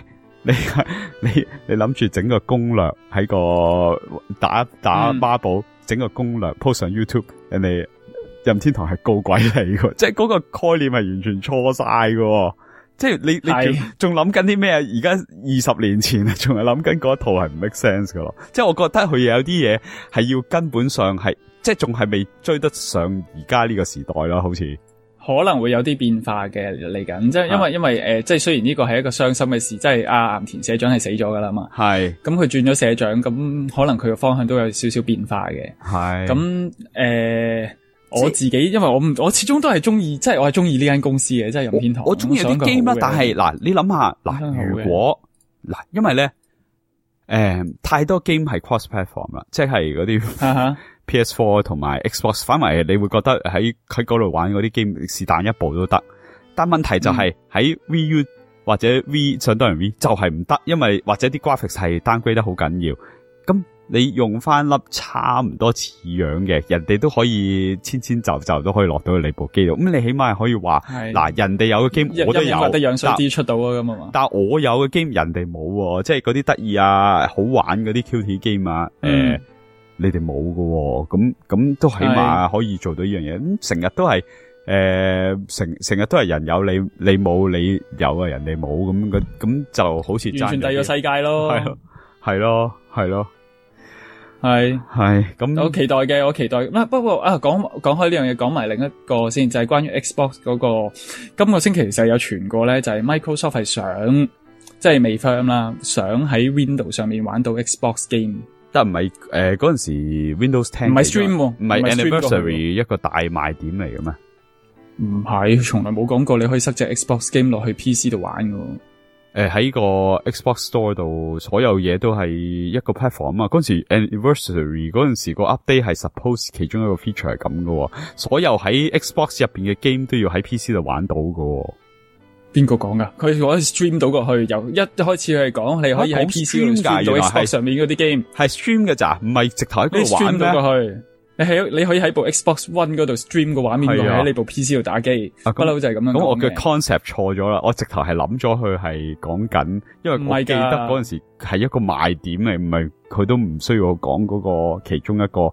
你諗住整個攻略喺個打孖寶，整個攻略 post 上 YouTube， 人哋任天堂係高鬼嚟嘅，即係嗰個概念係完全錯晒嘅。即係你仲諗緊啲咩？而家20年前啊，仲係諗緊嗰套係唔 make sense 嘅咯。即係我覺得佢有啲嘢係要根本上係，即係仲係未追得上而家呢個時代咯，好似可能會有啲變化嘅嚟緊。即係因為即係雖然呢個係一個傷心嘅事，即係阿岩田社長係死咗噶啦嘛。係咁佢轉咗社長，咁可能佢嘅方向都有少少變化嘅。係咁我自己，因為我始終都係中意，即係我係中意呢間公司嘅，即係任天堂。我中意啲 game 啦，但係嗱，你諗下嗱，如果嗱，因為咧，太多 game 係 cross platform 啦，即係嗰啲 PS4 同埋 Xbox， 反為你會覺得喺嗰度玩嗰啲 game 是但一部都得，但問題就係喺 Wii U 或者 V 上多人 V 就係唔得，因為或者啲 graphics 係 downgrade 得好緊要，咁。你用翻粒差唔多似樣嘅，人哋都可以千就都可以落到去你部機度。咁你起碼係可以話，嗱，人哋有嘅 game 我都有，得樣衰啲出到啊咁啊嘛。但係我有嘅 game 人哋冇，即係嗰啲得意啊、好玩嗰啲 QT game 啊，你哋冇喎。咁都起碼可以做到呢樣嘢。咁成日都係成日都係人有你冇，你有啊人哋冇咁就好似完全第二個世界咯。係咯。係咁，我期待嘅，我期待。不過講開呢樣嘢，講埋另一個先，就係關於 Xbox 嗰個。今個星期其實有傳過咧，就係 Microsoft 係想，即係未 firm 啦，想喺 Windows 上面玩到 Xbox game。但唔係嗰陣時 Windows 10唔係 stream，唔係 anniversary 一個大賣點嚟嘅咩？唔係，從來冇講過你可以塞隻 Xbox game 落去 PC 度玩㗎。喺個 Xbox Store 度，所有嘢都係一個 platform 啊！嗰陣時 Anniversary 嗰陣時個 update 係 suppose 其中一個 feature 係咁嘅，所有喺 Xbox 入邊嘅 game 都要喺 PC 度玩到嘅。邊個講噶？佢可以 stream 到過去，由一開始佢係講你可以喺 PC 度 stream 到 Xbox 上面嗰啲 game，係 stream 嘅咋，唔係直頭喺嗰度玩咩？到過去。你可以喺部 Xbox One 嗰度 stream 個畫面過喺你部 PC 度打機，不嬲就係咁樣講嘅。咁我嘅 concept 錯咗啦，我直頭係諗咗佢係講緊，因為我記得嗰陣時係一個賣點嚟，唔係佢都唔需要我講嗰個其中一個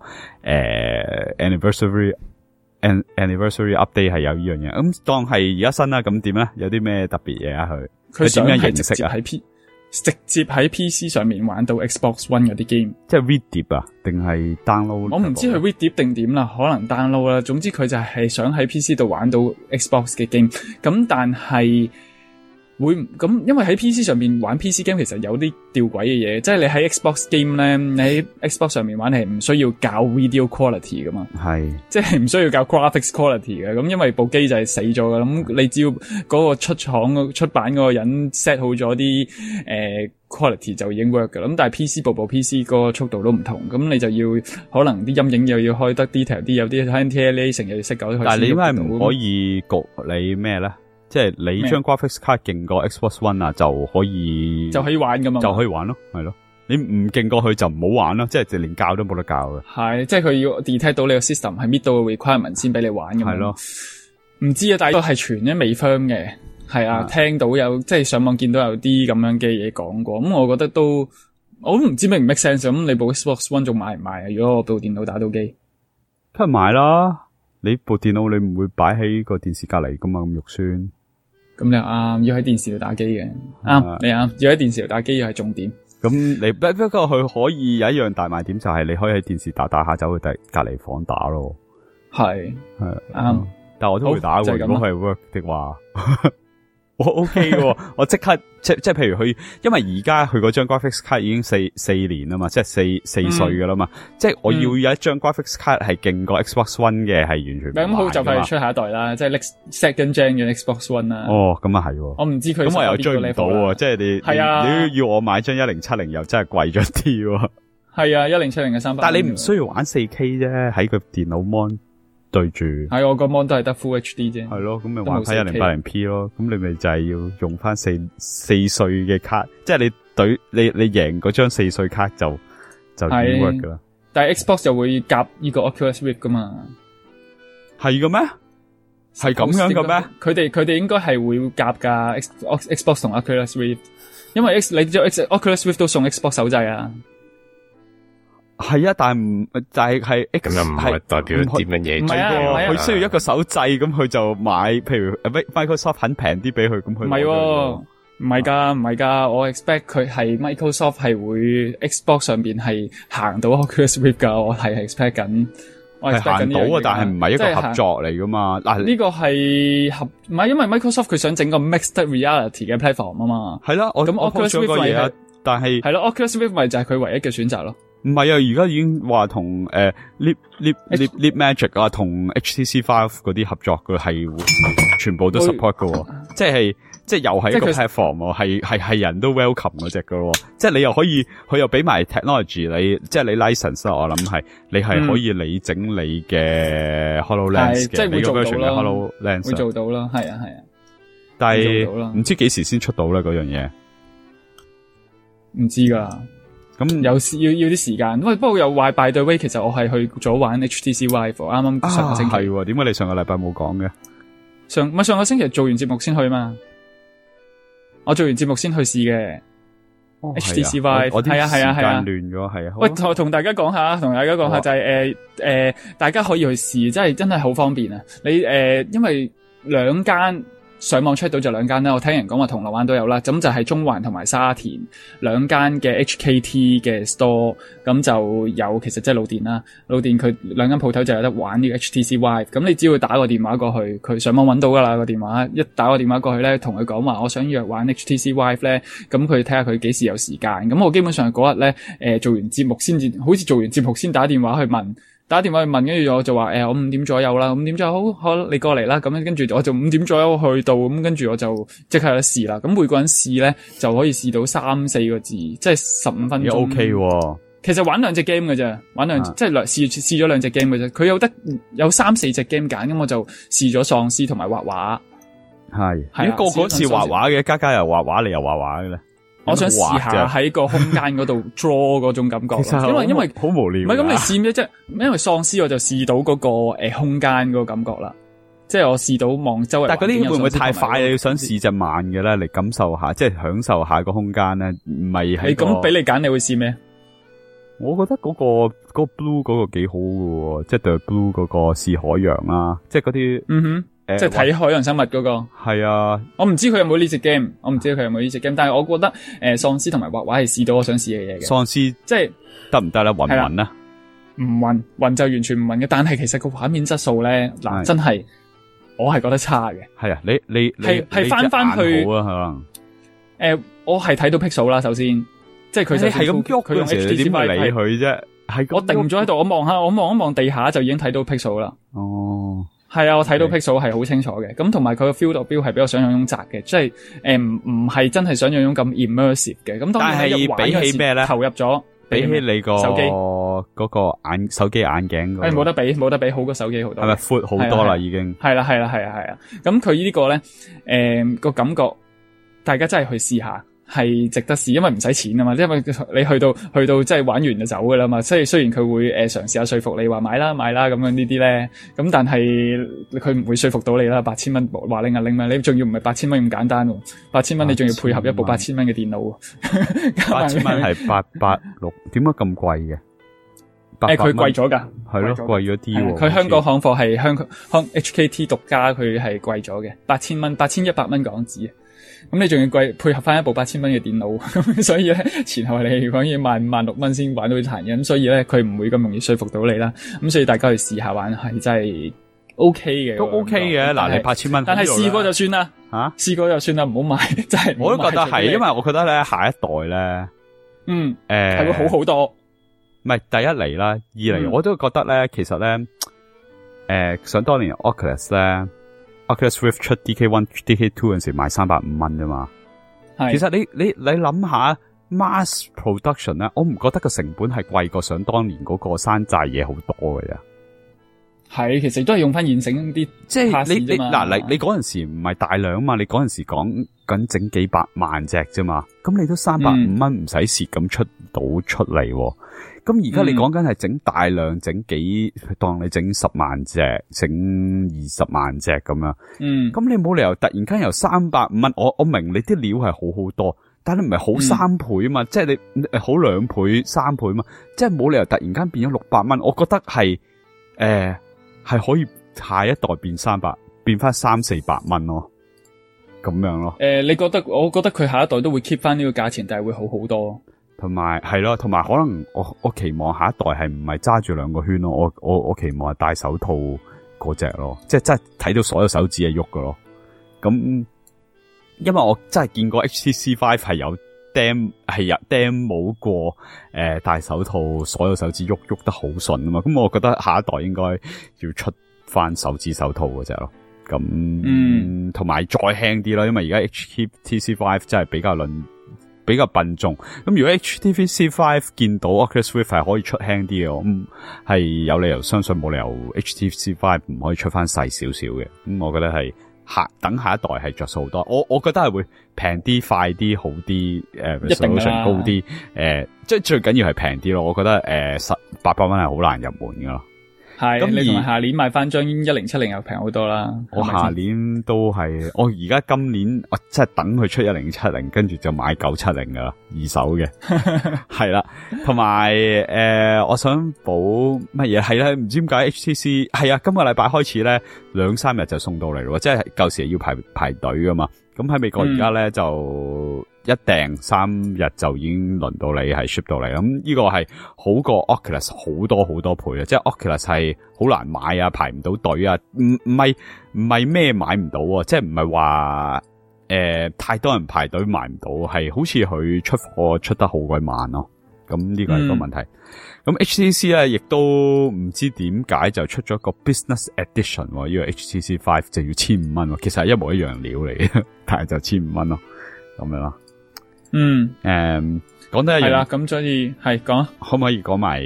anniversary update 係有呢樣嘢。咁當係而家新啦，咁點咧？有啲咩特別嘢啊？佢點樣形式啊？直接喺 PC 上面玩到 Xbox One 嗰啲 game，即係 read 碟啊，定係 download？我唔知佢 read 碟定點啦，可能 download 啦。總之佢就係想喺 PC 度玩到 Xbox 嘅 game，咁但係會咁，因為喺 PC 上面玩 PC game 其實有啲吊詭嘅嘢，即係你喺 Xbox game 咧，你喺 Xbox 上面玩係唔需要校 video quality 噶嘛，係，即係唔需要校 graphics quality 嘅，咁因為部機就係死咗噶，咁你只要嗰個出版嗰個人 set 好咗啲quality 就已經 work 噶啦，咁但係 PC 部 PC 個速度都唔同，咁你就要可能啲陰影又要開得 detail 啲，有啲 NTLA 成日要識搞。但係你點解唔可以焗你咩咧？即係你張 graphics card 勁過 Xbox One 啊，就可以玩噶嘛，就可以玩咯，係咯。你唔勁過去就唔好玩咯，即係連教都冇得教嘅。係，即係佢要 detect 到你個 system 係 meet 到個 requirement 先俾你玩咁樣。係咯，唔知啊，但係都係傳咗未 firm 嘅。係啊，聽到有即係上網見到有啲咁樣嘅嘢講過，咁我覺得我都唔知make唔 make sense。咁你部 Xbox One 仲買唔買啊？如果我部電腦打到機，梗係買啦。你部電腦你唔會擺喺個電視隔籬噶嘛，咁肉酸。咁你啱，要喺電視度打機嘅，啱，你啱，要喺電視度打機要係重點。咁你不過佢可以有一樣大賣點，就係你可以喺電視打下走去隔離房打咯。係啱，但係我都會打喎。如果係 work 的話，我 OK 嘅，我即刻即係譬如佢，因為而家佢嗰張 graphics card 已經四年啦嘛，即係四歲噶啦嘛，即係我要有一張 graphics card 係勁過 Xbox One 嘅，係完全咁好就快出下一代啦，即係 second gen 嘅 Xbox One 啦。哦，咁啊係，我唔知佢咁我又追唔到喎，即係你要我買張1070又真係貴咗啲。係啊，1070嘅300，但係你唔需要玩 4K 啫，喺個電腦 mon。對住係我個 mon 都係得 Full HD 啫，係咯，咁咪玩翻 1080p 咯，咁你咪就係要用翻四歲嘅卡，即係你贏嗰張4歲卡就 work 噶啦。但係 Xbox 就會夾呢個 Oculus Rift 噶嘛，係嘅咩？係咁樣嘅咩？佢哋應該係會夾噶 Xbox 同 Oculus Rift。 因為你知 Oculus Rift 都送 Xbox 手掣啊。 係啊，但係係 X 咁又唔係代表啲乜嘢？ 唔係啊， 佢需要一個手掣，咁佢就買，譬如 Microsoft 肯平啲俾佢，咁佢唔係，唔係㗎，我 expect 佢係 Microsoft 係會 Xbox 上邊係行到 Oculus Rift 㗎，我係 expect 緊。 係行到啊，但係唔係一個合作嚟噶嘛？嗱， 呢個係唔係因為 Microsoft 佢想整個 mixed reality 嘅 platform 啊嘛？ 係啦，咁 Oculus Rift 嘢啊，但係係咯 Oculus Rift 咪就係佢唯一嘅選擇咯。 唔係啊，而家已經話同Leap Magic 啊，同 HTC Vive 嗰啲合作嘅係全部都 support 嘅，即係又係一個 platform 係人都 welcome 嗰隻嘅，即係你又可以佢又俾埋 technology 你，即係你 license 我諗係你係可以你整你嘅 HoloLens 嘅， 即係會做到啦 HoloLens 會做到啦，係啊， 但係唔知幾時先出到咧嗰樣嘢， 唔知㗎。咁有要啲時間，不過又話 by the way，其實我係去咗玩 HTC Vive，啱啱上個星期。 係點解你上個禮拜冇講嘅？ 上個星期做完節目先去嘛？我做完節目先去試嘅。HTC Vive 係啊，時間亂咗係啊。 喂，同大家講下就係大家可以去試，真係好方便啊！你因為兩間。上網 check 到就兩間啦，我聽人講話銅鑼灣都有啦，咁就係中環同埋沙田兩間嘅 HKT 嘅 store， 咁就有其實即係老電啦，老電佢兩間鋪頭就有得玩呢個 HTC Vive， 咁你只要打個電話過去，佢上網揾到噶啦個電話，一打個電話過去咧，同佢講話我想約玩 HTC Vive 咧，咁佢睇下佢幾時有時間，咁我基本上嗰日咧做完節目先至，好似做完節目先打電話去問，跟住我就話我5點左右啦，5點左右好你過嚟啦，咁樣跟住我就5點左右去到，咁跟住我就即刻有得試啦。咁每個人試咧就可以試到3-4個字，即係15分鐘。 OK 喎， 其實玩兩隻 game 嘅啫，即係試咗兩隻 game 嘅啫。佢有3-4隻 game 揀，咁我就試咗喪屍同埋畫畫。 係，個次畫畫嘅，家又畫畫，你又畫畫嘅咧。 我想試下喺個空間嗰度 draw 嗰種感覺，因為好無聊。 唔係咁，你試咩啫？因為喪屍我就試到嗰個空間嗰個感覺啦，即係我試到望周圍。但係嗰啲會唔會太快？你要想試隻慢嘅咧，嚟感受下，即係享受下個空間咧，唔係係。你咁俾你揀，你會試咩？ 我覺得嗰個 blue 嗰個幾好嘅，即係 The Blue 嗰個試海洋啦，即係嗰啲即係睇海洋生物嗰個。係啊， 我唔知佢有冇呢隻 game， 但係我覺得喪屍同埋畫畫係試到我想試嘅嘢嘅。喪屍即係得唔得咧？暈唔暈咧？ 唔暈就完全唔暈嘅，但係其實個畫面質素咧，嗱真係我係覺得差嘅。係啊，你係翻去好啊，可能我係睇到 pixel 啦，首先即係佢係咁喐，佢用 HTC 點理佢啫？ 我定咗喺度，我望一望地下就已經睇到 pixel 啦。 哦。 係啊，我睇到 pixel 係好清楚嘅，咁同埋佢個 field of view 係比我想象中窄嘅，即係唔係真係想象中咁 immersive 嘅。咁當然係比起咩咧？投入咗， 比起你個手機嗰個手機眼鏡， 冇得比，好過手機好多。 係咪闊好多啦？已經係啦。咁佢呢個咧，個感覺，大家真係去試下。係值得試，因為唔使錢啊嘛，因為你去到即係玩完就走噶啦嘛。雖然佢會嘗試下說服你話買啦咁樣呢啲咧，咁但係佢唔會說服到你啦。8000蚊話拎嘛，你仲要唔係8000蚊咁簡單喎，8000蚊你仲要配合一部8000蚊嘅電腦 ，8000蚊係886，點解咁貴嘅？ 佢貴咗㗎， 係咯，貴咗啲。 佢香港行貨係香港 HKT 獨家，佢係貴咗嘅，8000蚊，8100蚊港紙。咁你仲要配合翻一部8000蚊嘅電腦，咁所以咧前後你講要15000-16000蚊先玩到呢壇嘢，咁所以咧佢唔會咁容易說服到你啦。咁所以大家去試下玩係真係 OK 嘅， 都 OK 嘅。嗱，你8000蚊， 但係試過就算啦，試過就算啦，唔好買，真係。 我都覺得係，因為我覺得咧下一代咧， 係會好好多。 唔係第一嚟啦，二嚟我都覺得咧，其實咧，想當年 Oculus 咧。Oculus Rift 出 DK1、DK2 嗰陣時賣350蚊啫嘛，其實你諗下 mass production 咧，我唔覺得個成本係貴過想當年嗰個山寨嘢好多嘅啫。 係，其實都係用翻現成啲， 即係你嗰陣時唔係大量啊嘛，你嗰陣時講緊整幾百萬隻啫嘛，咁你都350蚊唔使蝕咁出到出嚟。咁而家你講緊係整大量，當你整10萬隻，整20萬隻咁樣。咁你冇理由突然間由350蚊，我明你啲料係好多， 但係你唔係好三倍啊嘛，即係你好2倍、3倍啊嘛，即係冇理由突然間變咗600蚊。我覺得係係可以下一代變300，變翻300-400蚊咯，咁樣咯。 你覺得？我覺得佢下一代都會 keep 翻呢個價錢，但係會好好多。 同埋係咯，同埋可能我期望下一代係唔係揸住2個圈咯，我期望係戴手套嗰隻咯，即係真係睇到所有手指係喐㗎咯。咁因為我真係見過 HTC Vive 係有 demo 過戴手套所有手指喐得好順啊嘛，咁我覺得下一代應該要出翻手指手套嗰隻咯。咁同埋再輕啲咯，因為而家 HTC Vive 真係比較笨重。咁如果 HTC Vive 見到 Oculus Rift 係可以出輕啲嘅，咁係有理由相信冇理由 HTC Vive 唔可以出翻細少少嘅。咁我覺得係等下一代係着數好多。我覺得係會平啲、快啲、好啲，resolution 高啲。即係最緊要係平啲咯。我覺得800蚊係好難入門噶咯。 係，你同埋下年買翻張1070又平好多啦。 我下年都係，我而家今年我即係等佢出1070，跟住就買970噶啦，二手嘅。係啦，同埋我想補乜嘢？係啦，唔知點解 HTC 係啊，今個禮拜開始咧2-3日就送到嚟咯，即係舊時要排隊噶嘛。咁喺美國而家咧就一訂3日就已經輪到你係 ship 到嚟，咁呢個係好過 Oculus 好多好多倍啊！即係 Oculus 係好難買啊，排唔到隊啊，唔係咩買唔到啊，即係唔係話太多人排隊買唔到，係好似佢出貨出得好鬼慢咯。咁呢個係個問題。咁 HTC 咧亦都唔知點解就出咗個 Business Edition，呢個 HTC Vive 就要1500蚊，其實係一模一樣料嚟嘅，但係就1500蚊咯，咁樣咯。講得一樣係啦， 咁所以係講， 可唔可以講埋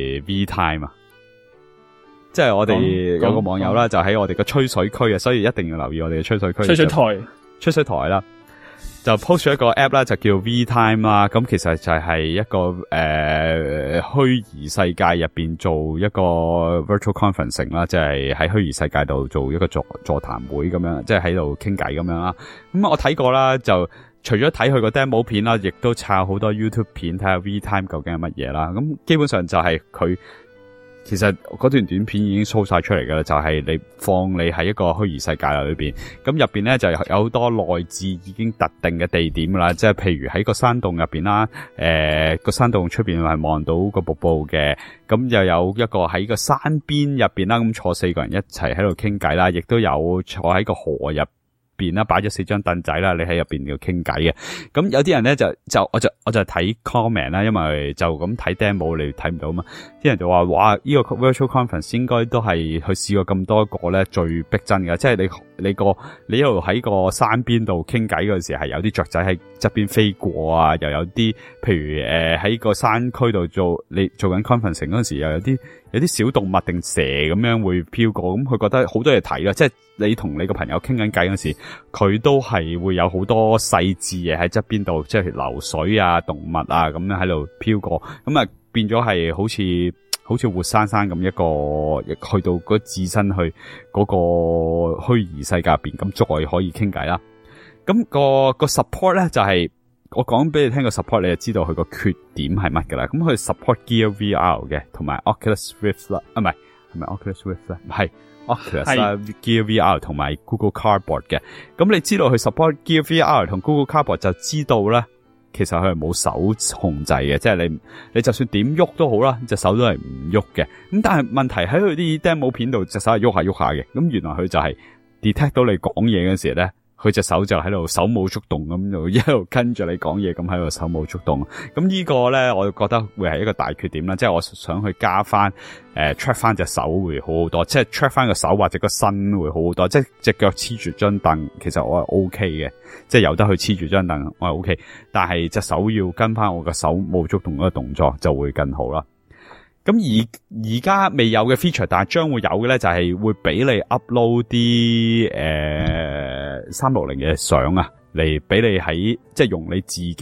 V Time 啊？即係我哋有個網友啦，就喺我哋個吹水區啊，所以一定要留意我哋嘅吹水區。吹水台啦。就 post 咗一個 app 啦，就叫 V Time 啦。咁其實就係一個虛擬世界入邊做一個 virtual conferencing 啦，即係喺虛擬世界度做一個座談會咁樣，即係喺度傾偈咁樣啦。咁我睇過啦，就除咗睇佢個 demo 片啦，亦都抄好多 YouTube 片睇下 V Time 究竟係乜嘢啦。咁基本上就係佢。其實嗰段短片已經 show 晒出嚟㗎啦，就係你放你喺一個虛擬世界裏邊，咁入邊咧就有好多內置已經特定嘅地點啦，即係譬如喺個山洞入邊啦，個山洞出邊係望到個瀑布嘅，咁又有一個喺個山邊入邊啦，咁坐4個人一齊喺度傾偈啦，亦都有坐喺個河入邊啦，擺咗4張凳仔啦，你喺入邊要傾偈嘅。咁有啲人咧我就睇 comment 啦，因為就咁睇 demo 你睇唔到嘛。啲人就話哇，呢個 virtual conference 應該都係去試過咁多個咧最逼真嘅，即係你一路喺個山邊度傾偈嗰時係有啲雀仔喺側邊飛過啊，又有啲譬如喺個山區度你做緊 conferencing 嗰時又有啲小動物定蛇咁樣會飄過，咁佢覺得好多嘢睇啦，即係你同你個朋友傾緊偈嗰時，佢都係會有好多細緻嘢喺側邊度，即係流水啊、動物啊咁樣喺度飄過，咁啊變咗係好似活生生咁一個去到嗰自身去嗰個虛擬世界入邊，咁再可以傾偈啦。咁個 support 咧就係我講俾你聽個 support， 你就知道佢個缺點係乜噶啦。咁佢 support Gear VR 嘅，同埋 Oculus Rift 啦，係咪 Oculus Rift 咧？係 Oculus 啦，Gear VR 同埋 Google Cardboard 嘅。咁你知道佢 support Gear VR 同 Google Cardboard， 就知道咧，其實佢係冇手控制嘅，即係你就算點喐都好啦，隻手都係唔喐嘅。咁但係問題喺佢啲 demo 片度，隻手係喐下嘅。咁原來佢就係 detect 到你講嘢嗰時咧，佢隻手就喺度手舞足動咁，就一路跟住你講嘢咁喺度手舞足動。咁呢個咧，我覺得會係一個大缺點啦。即係我想去加翻track 翻隻手會好好多，即係 track 翻個手或者個身會好好多。即係隻腳黐住張凳，其實我係 OK 嘅，即係由得佢黐住張凳，我係 OK。但係隻手要跟翻我個手舞足動嗰個動作就會更好啦。咁而家未有嘅 feature， 但係將會有嘅咧，就係會俾你 upload 啲360嘅相啊，嚟俾你喺即係用你自己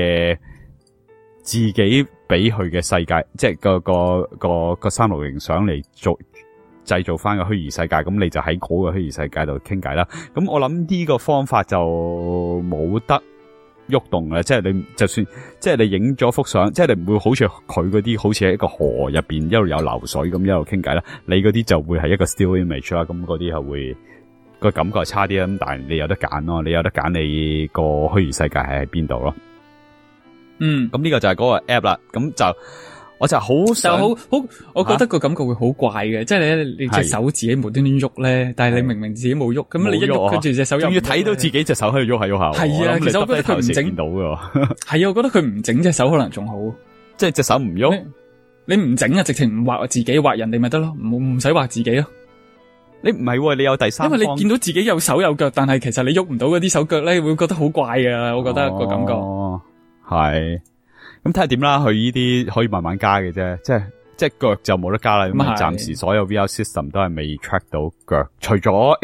俾佢嘅世界，即係個360相嚟製造翻個虛擬世界，咁你就喺嗰個虛擬世界度傾偈啦。咁我諗呢個方法就冇得喐動嘅，即係你就算即係你影咗幅相，即係你唔會好似佢嗰啲好似喺一個河入邊一路有流水咁一路傾偈啦，你嗰啲就會係一個 still image 啦，咁嗰啲係會個感覺係差啲啦，咁但係你有得揀咯，你有得揀你個虛擬世界係喺邊度咯。咁呢個就係嗰個 app 啦，咁就我就好想好，我覺得個感覺會好怪嘅，即係你隻手自己無端端喐咧，但係你明明自己冇喐，咁你一喐跟住隻手又仲要睇到自己隻手喺度喐下喐下。 係啊，其實我覺得佢唔整到㗎。 係啊，我覺得佢唔整隻手可能仲好， 即係隻手唔喐， 你唔整啊，直情唔畫自己畫人哋咪得咯，唔使畫自己咯。 你唔係，你有第三方， 因為你見到自己有手有腳，但係其實你喐唔到嗰啲手腳咧，會覺得好怪啊！我覺得個感覺係。咁睇下點啦，佢呢啲可以慢慢加嘅啫，即係腳就冇得加啦。咁暫時所有 VR system 都係未 track 到腳，除咗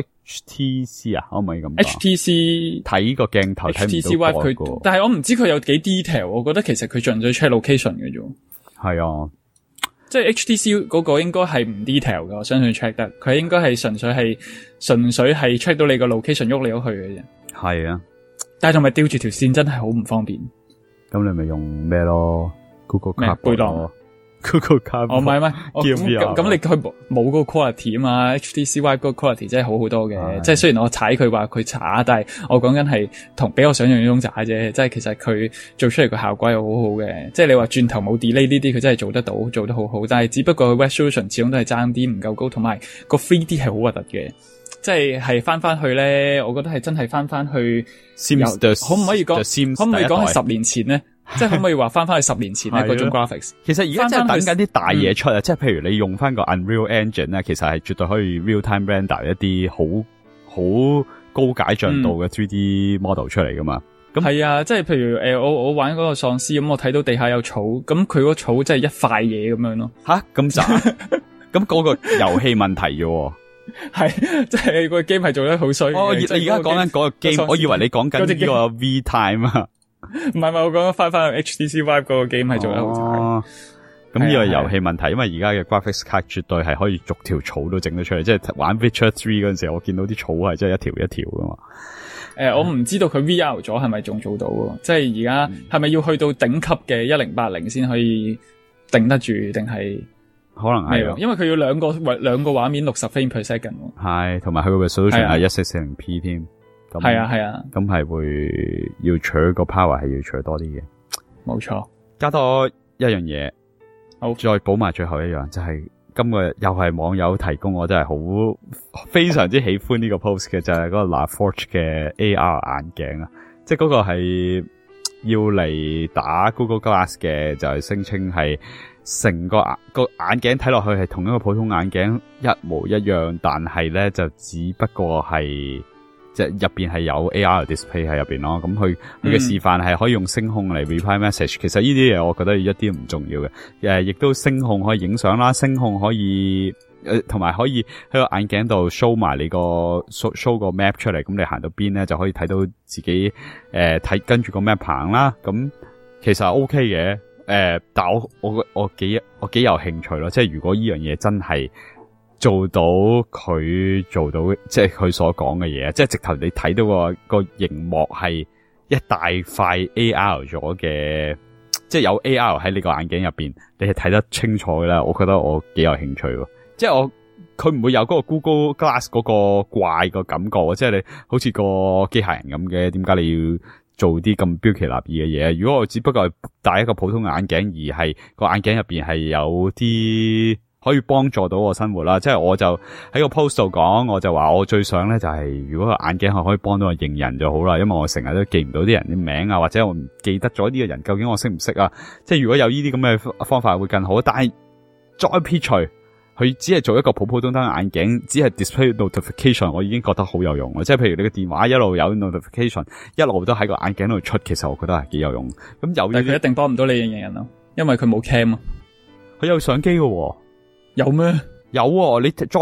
HTC 啊，可唔可以咁講 ？HTC 睇個鏡頭睇唔到佢， 但係我唔知佢有幾 detail。我覺得其實佢盡咗 check location 嘅啫。 係啊， 即係 HTC 嗰個應該係唔 detail 嘅，我相信 check 得。佢應該係純粹係 check 到你個 location 喐嚟喐去嘅啫。 係啊， 但係同埋吊住條線真係好唔方便。 咁你咪用咩咯 ？Google Cardboard 背囊 ，Google Cardboard。 唔係，咁你佢冇嗰個 quality 啊嘛 ？HTC Vive 嗰個 quality 真係好好多嘅。即係雖然我踩佢話佢渣，但係我講緊係比我想象中渣啫。即係其實佢做出嚟個效果係好好嘅。即係你話轉頭冇 delay 呢啲，佢真係做得到，做得好好。但係只不過 resolution 始終都係爭啲唔夠高，同埋個 3D 係好核突嘅。即係翻去咧，我覺得係真係翻去。可唔可以講係10年前咧？即係可唔可以話翻去10年前咧嗰種 graphics？ 其實而家真係等緊啲大嘢出啊！即係譬如你用翻個 Unreal Engine 咧，其實係絕對可以 real time render 一啲好高解像度嘅 3D model 出嚟噶嘛。咁係啊，即係譬如我玩嗰個喪屍咁，我睇到地下有草，咁佢個草真係一塊嘢咁樣咯。 吓咁渣？咁嗰個遊戲問題啫。 係，即係個 game 係做得好衰。 而家講緊嗰個 game，我以為你講緊呢個 V Time 啊。 唔係，我講翻去 HTC Vive 嗰個 game 係做得好差。 咁呢個遊戲問題，因為而家嘅 graphics card 絕對係可以逐條草都整得出嚟。即係玩 Witcher 3嗰陣時候，我見到啲草係真係一條一條噶嘛。 我唔知道佢 VR 咗係咪仲做到喎？即係而家係咪要去到頂級嘅1080先可以頂得住，定係？可能係，因為佢要兩個畫面60 frame per second。係， 同埋佢個 resolution 係1440p 添。 係啊， 咁係會要取個 power 係要取多啲嘅。 冇錯， 加多一樣嘢， 好， 再補埋最後一樣，就係今個又係網友提供，我真係好非常之喜歡呢個 post 嘅，就係嗰個 LaForge 嘅 AR 眼鏡啊，即係嗰個係要嚟打 Google Glass 嘅，就係聲稱係。成個眼鏡睇落去係同一個普通眼鏡一模一樣，但係咧就只不過係即係入邊係有 AR display 喺入邊咯。咁佢嘅示範係可以用聲控嚟 reply message。其實呢啲嘢我覺得一啲都唔重要嘅。亦都聲控可以影相啦，聲控可以同埋可以喺個眼鏡度 show 埋你個 show 個 map 出嚟。咁你行到邊咧就可以睇到自己睇跟住個 map 行啦。咁其實 OK 嘅。但我幾有興趣咯，即係如果呢樣嘢真係做到佢做到，即係佢所講嘅嘢，即係直頭你睇到個熒幕係一大塊 AR 咗嘅，即係有 AR 喺你個眼鏡入邊，你係睇得清楚嘅啦。我覺得我幾有興趣喎，即係佢唔會有嗰個 Google Glass 嗰個怪個感覺，即係你好似個機械人咁嘅，點解你要做啲咁標奇立異嘅嘢？如果我只不過係戴一個普通眼鏡，而係個眼鏡入邊係有啲可以幫助到我生活啦，即係我就喺個 post 度講，我就話我最想咧就係如果個眼鏡係可以幫到我認人就好啦，因為我成日都記唔到啲人啲名啊，或者我唔記得咗呢個人究竟我識唔識啊？即係如果有呢啲咁嘅方法會更好，但係再撇除。佢只係做一個普通眼鏡，只係 display notification，我已經覺得好有用啦。即係譬如你個電話一路有 notification，一路都喺個眼鏡度出，其實我覺得係幾有用。咁有，但係佢一定幫唔到你認人咯，因為佢冇 cam 啊。 佢有相機嘅， 有咩？ 有，你再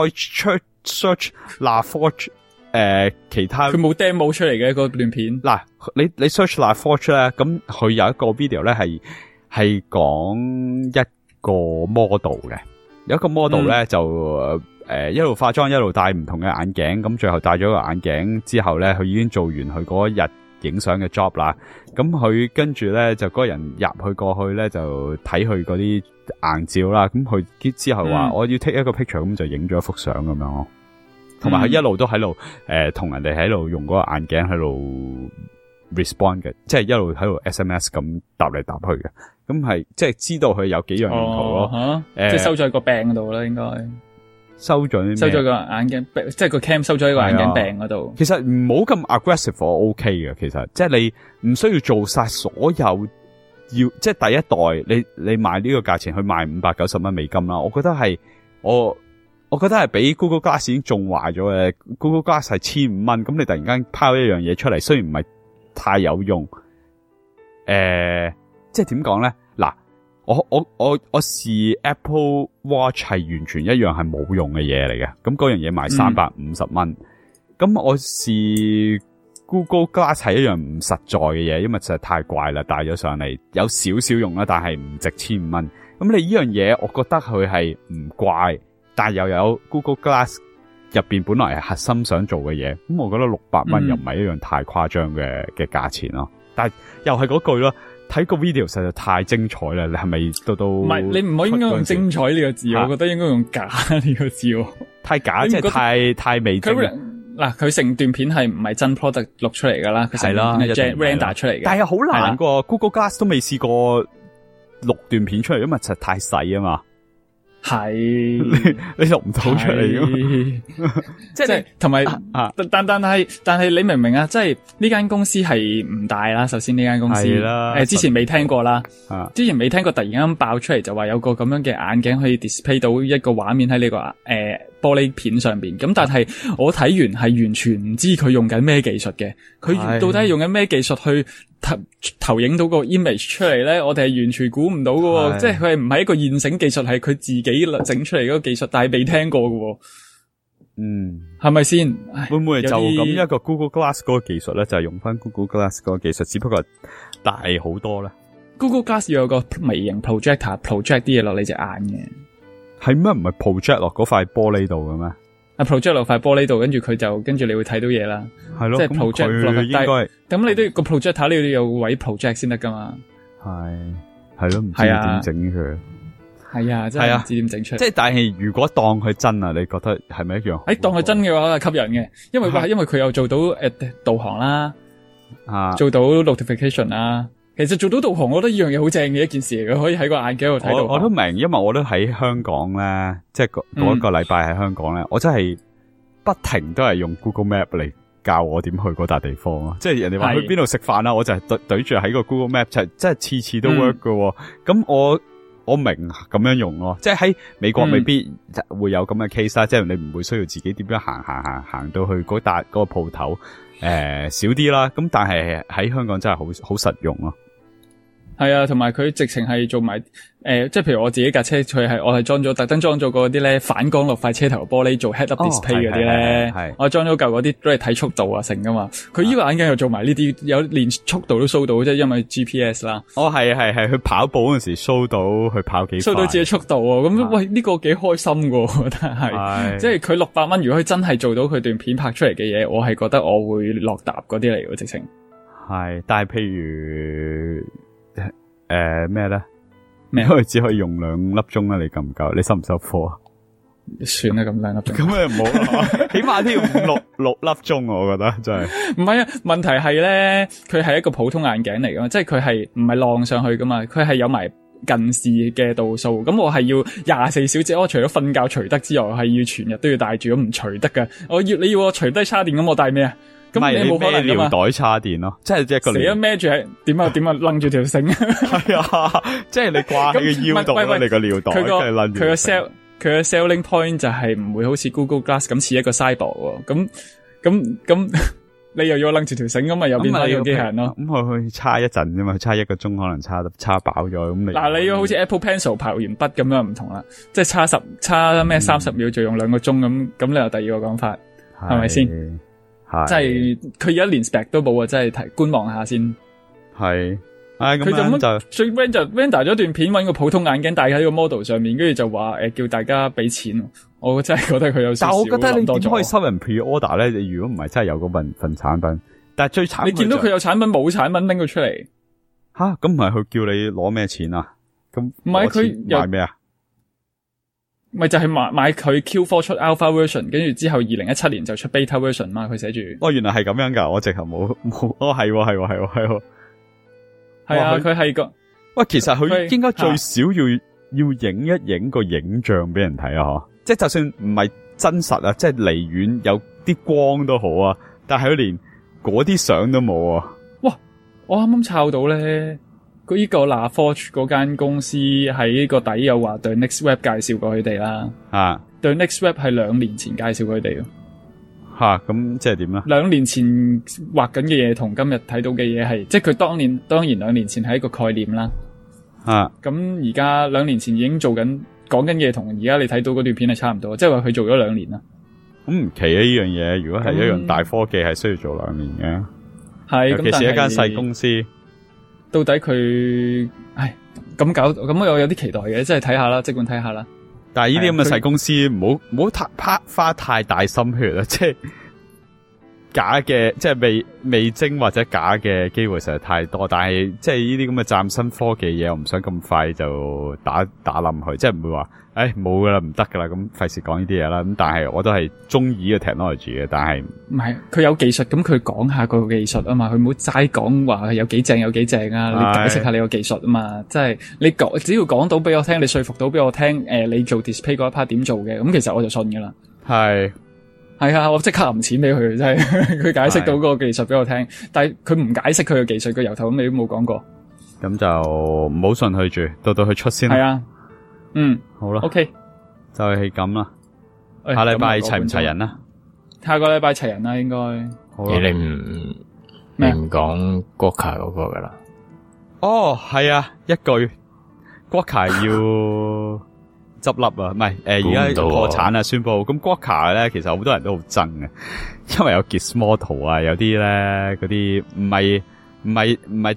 search LaForge 其他， 佢冇 demo 出嚟嘅一個段片。 嗱，你 search LaForge 咧，咁佢有一個 video 咧係講一個 model 嘅。有一個 model 咧就一路化妝一路戴唔同嘅眼鏡，咁最後戴咗個眼鏡之後咧，佢已經做完佢嗰一日影相嘅 job 啦。咁佢跟住咧就嗰個人入去過去咧就睇佢嗰啲硬照啦。咁佢之後話我要 take 一個 picture，咁就影咗一幅相咁樣咯。同埋佢一路都喺度同人哋喺度用嗰個眼鏡喺度 respond 嘅，即係一路喺度 SMS 咁答嚟答去嘅。咁係即係知道佢有幾樣用途咯。 即係收咗喺個柄嗰度啦，應該收咗個眼鏡，即係個 cam 收咗喺個眼鏡柄嗰度。 其實唔好咁 aggressive， 我 OK 嘅。其實即係你唔需要做晒所有即係第一代你賣呢個價錢去賣590蚊美金啦。我覺得係我覺得係比 Google Glass 已經仲壞咗嘅。Google Glass 係1500蚊，咁你突然間拋一樣嘢出嚟，雖然唔係太有用，即係點講咧？嗱，我試 Apple Watch 係完全一樣係冇用嘅嘢嚟嘅，咁嗰樣嘢賣350蚊。咁我試 Google Glass 係一樣唔實在嘅嘢，因為實在太怪啦，帶咗上嚟有少少用啦，但係唔值1500蚊。咁你呢樣嘢，我覺得佢係唔怪，但係又有 Google Glass 入邊本來係核心想做嘅嘢，咁我覺得600蚊又唔係一樣太誇張嘅價錢咯。但係又係嗰句咯，睇個 video 實在太精彩啦！你係咪到？唔係， 你唔可以應該用精彩呢個字，我覺得應該用假呢個字。 太假，即係太微精。 嗱，佢成段片係唔係真 product 錄出嚟噶啦？係啦，係 render 出嚟嘅。 但係好難噶 ，Google Glass 都未試過錄段片出嚟，因為實在太細啊嘛。係你錄唔到出嚟噶，即係同埋但係你明唔明啊？即係呢間公司係唔大啦。首先呢間公司之前未聽過啦，之前未聽過突然間爆出嚟就話有個咁樣嘅眼鏡可以 display 到一個畫面喺呢個玻璃片上邊。咁但係我睇完係完全唔知佢用緊咩技術嘅，佢到底係用緊咩技術去投影到個 image 出嚟咧？我哋係完全估唔到噶，即係佢係唔係一個現成技術，係佢自己整出嚟嗰個技術，但係未聽過噶。係咪先？ 會唔會就咁一個 Google Glass 嗰個技術咧，就係用翻 Google Glass 嗰個技術，只不過大好多咧。Google Glass 要有個微型 project 啲嘢落你隻眼嘅。 係咩？唔係 project 落嗰塊玻璃度嘅咩 ？project 落塊玻璃度，跟住你會睇到嘢啦。 係咯， 即係 project 落去。咁你都要個 projector 你都要有位 project 先得噶嘛？ 係咯，唔知點整佢。 係啊，真係唔知點整出嚟。 即係但係如果當佢真啊，你覺得係咪一樣？ 當佢真嘅話係吸引嘅，因為佢又做到導航啦，做到 notification 啦。其實做到導航，我覺得呢樣嘢好正嘅一件事嚟嘅，可以喺個眼鏡度睇到。 我都明，因為我都喺香港咧，即係嗰一個禮拜喺香港咧，我真係不停都係用 Google Map 嚟教我點去嗰笪地方咯。即係人哋話去邊度食飯啦，我就係對住喺個 Google Map，就係真係次次都 work 㗎。咁我明咁樣用咯，即係喺美國未必會有咁嘅 case 啦，即係你唔會需要自己點樣行到去嗰笪嗰個鋪頭，少啲啦。咁但係喺香港真係好實用咯。 係啊，同埋佢直情係做埋即係譬如我自己架車，我係特登裝咗嗰啲咧反光落塊車頭玻璃做 head up display 嗰啲咧，我裝咗嚿嗰啲都係睇速度啊成噶嘛。佢呢個眼鏡又做埋呢啲，有連速度都 show 到，即係因為 GPS 啦。係佢跑步嗰陣時 show 到佢跑幾快，show 到自己速度喎。咁喂呢個幾開心噶，我覺得係，即係佢600蚊，如果佢真係做到佢段片拍出嚟嘅嘢，我係覺得我會落搭嗰啲嚟嘅直情。係，但係譬如。咩咧？因為只可以用2粒鐘啦，你夠唔夠？你收唔收貨啊？算啦，咁2粒鐘。咁你唔好，起碼都要六粒鐘，我覺得真係。唔係啊，問題係咧，佢係一個普通眼鏡嚟噶嘛，即係佢係唔係晾上去噶嘛，佢係有埋近視嘅度數。咁我係要24小時，我除咗瞓覺除得之外，係要全日都要戴住，咁唔除得噶。你要我除低叉電，咁我戴咩啊？咁你冇可能噶嘛？尿袋叉電咯，即係一個。死啊！孭住係點啊？掕住條繩。係啊，即係你掛喺個腰度咯，你個尿袋。佢個 selling point 就係唔會好似 Google Glass 咁似一個 cyborg 喎。咁你又要掕住條繩，咁咪又變翻個機械人咯。咁佢去叉一陣啫嘛，叉1個鐘可能叉飽咗咁。嗱，你要好似 Apple Pencil 刨完筆咁樣唔同啦，即係叉咩30秒就用2個鐘咁你有第二個講法係咪先？即係佢而家連 spec 都冇啊！真係觀望下先。係，佢就最 render 咗段片，搵個普通眼鏡戴喺個 model 上面，跟住就話叫大家俾錢。我真係覺得佢有少少。但係我覺得你點可以收人 pre order 咧？你如果唔係真係有嗰份產品， 但係最慘你見到佢有產品冇產品拎佢出嚟吓，咁唔係佢叫你攞咩錢啊？咁唔係佢買咩啊？ 咪就係買佢 Q4 出 Alpha Version， 跟住之後2017年就出 Beta Version 嘛，佢寫住。 哦，原來係咁樣噶，我直頭冇，哦係， 係啊，佢係個， 喂，其實佢應該最少要影一影個影像俾人睇啊，嗬，即係就算唔係真實啊，即係離遠有啲光都好啊，但係佢連嗰啲相都冇啊。哇， 我啱啱抄到咧。佢呢個 LaForge 嗰間公司喺個底有話 The Next Web 介紹過佢哋啦。 啊 The Next Web 係2年前介紹佢哋。 吓，咁即係點啊？2 年前畫緊嘅嘢同今日睇到嘅嘢係，即係佢當然2年前係一個概念啦。 啊， 咁而家2年前已經做緊講緊嘢，同而家你睇到嗰段片係差唔多，即係話佢做咗2年啦。 咁唔奇啊！呢樣嘢如果係一樣大科技，係需要做2年嘅。 係， 尤其是一間細公司。 到底佢，咁搞，咁我有啲期待嘅，即係睇下啦，即管睇下啦。 但係呢啲咁嘅細公司，唔好花太大心血啦，即係假嘅，即係未精或者假嘅機會實在太多。但係即係呢啲咁嘅嶄新科技嘢，我唔想咁快就打冧佢，即係唔會話，冇噶啦，唔得噶啦，咁費事講呢啲嘢啦。咁但係我都係中意嘅 technology 嘅，但係唔係佢有技術，咁佢講下個技術啊嘛，佢唔好齋講話有幾正有幾正啊，你解釋下你個技術啊嘛，即係你講只要講到俾我聽，你說服到俾我聽，你做 display 嗰一 part 點做嘅，咁其實我就信噶啦。係啊，我即刻揞錢俾佢，真係佢解釋到嗰個技術俾我聽，但係佢唔解釋佢嘅技術，佢由頭咁你都冇講過。 咁就唔好信佢住，到佢出先。 係啊， 好啦 ，OK， 就係咁啦。下禮拜齊唔齊人啊？ 下個禮拜齊人啦，應該。 你唔講 Gawker 嗰個噶啦？ 哦，係啊，一句 Gawker 要執笠啊，唔係而家破產啊，宣布。咁 Gawker 咧，其實好多人都好憎嘅，因為有 Gizmodo 啊，有啲咧嗰啲唔係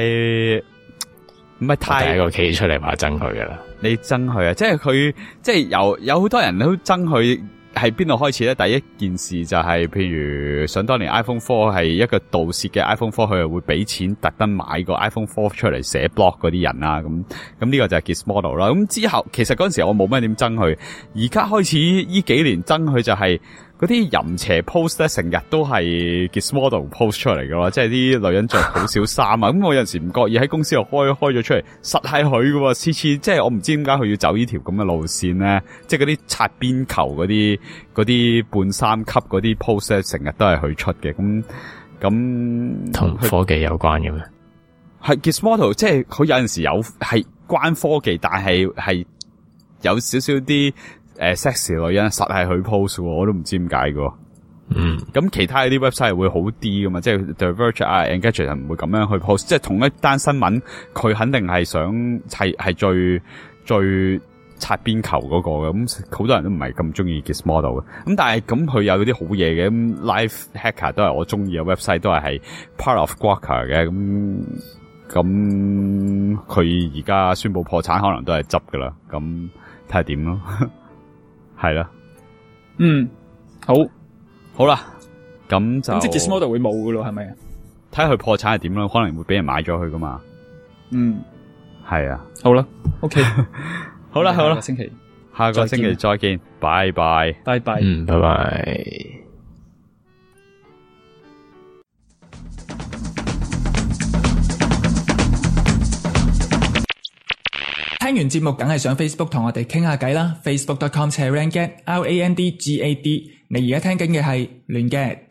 太第一個企出嚟話憎佢噶啦。 你憎佢啊，即係佢，即係有好多人都憎佢。係邊度開始咧？第一件事就係，譬如想當年 iPhone 4係一個盜竊嘅 iPhone 4，佢係會俾錢特登買個 iPhone 4出嚟寫 blog 嗰啲人啊，咁呢個就係 Gizmodo 啦。咁之後其實嗰陣時我冇乜點憎佢，而家開始呢幾年憎佢就係嗰啲淫邪 post 咧，成日都係 Gizmodo post 出嚟噶咯，即係啲女人着好少衫啊。咁我有陣時唔覺意喺公司又開咗出嚟，實係佢噶喎，次次即係我唔知點解佢要走呢條咁嘅路線咧，即係嗰啲擦邊球嗰啲半三級嗰啲 post 咧，成日都係佢出嘅。咁同科技有關嘅咩？ 係 Gizmodo， 即係佢有陣時有係關科技，但係有少少啲sexy 女人實係佢 post 喎，我都唔知點解㗎。咁其他啲 website 會好啲噶嘛，即係 The Verge 啊 Engadget 唔會咁樣去 post， 即係同一單新聞，佢肯定係想係最擦邊球嗰個嘅。咁好多人都唔係咁中意 Gizmodo 嘅。咁但係咁佢有啲好嘢嘅，咁 Live Hacker 都係我中意嘅 website， 都係 part of Gawker 嘅。咁佢而家宣布破產，可能都係執噶啦。咁睇下點咯。係啦，好啦，咁就即係 Gizmodo 會冇噶咯，係咪啊？ 睇下佢破產係點咯，可能會俾人買咗佢噶嘛。係啊， 好啦 ，OK， 好啦， 下個星期再見，拜拜， 拜拜， 拜拜。 聽完節目梗係上 Facebook 同我哋傾下偈啦 ，facebook.com/rangad，RANDGAD。你而家聽緊嘅係亂 gad。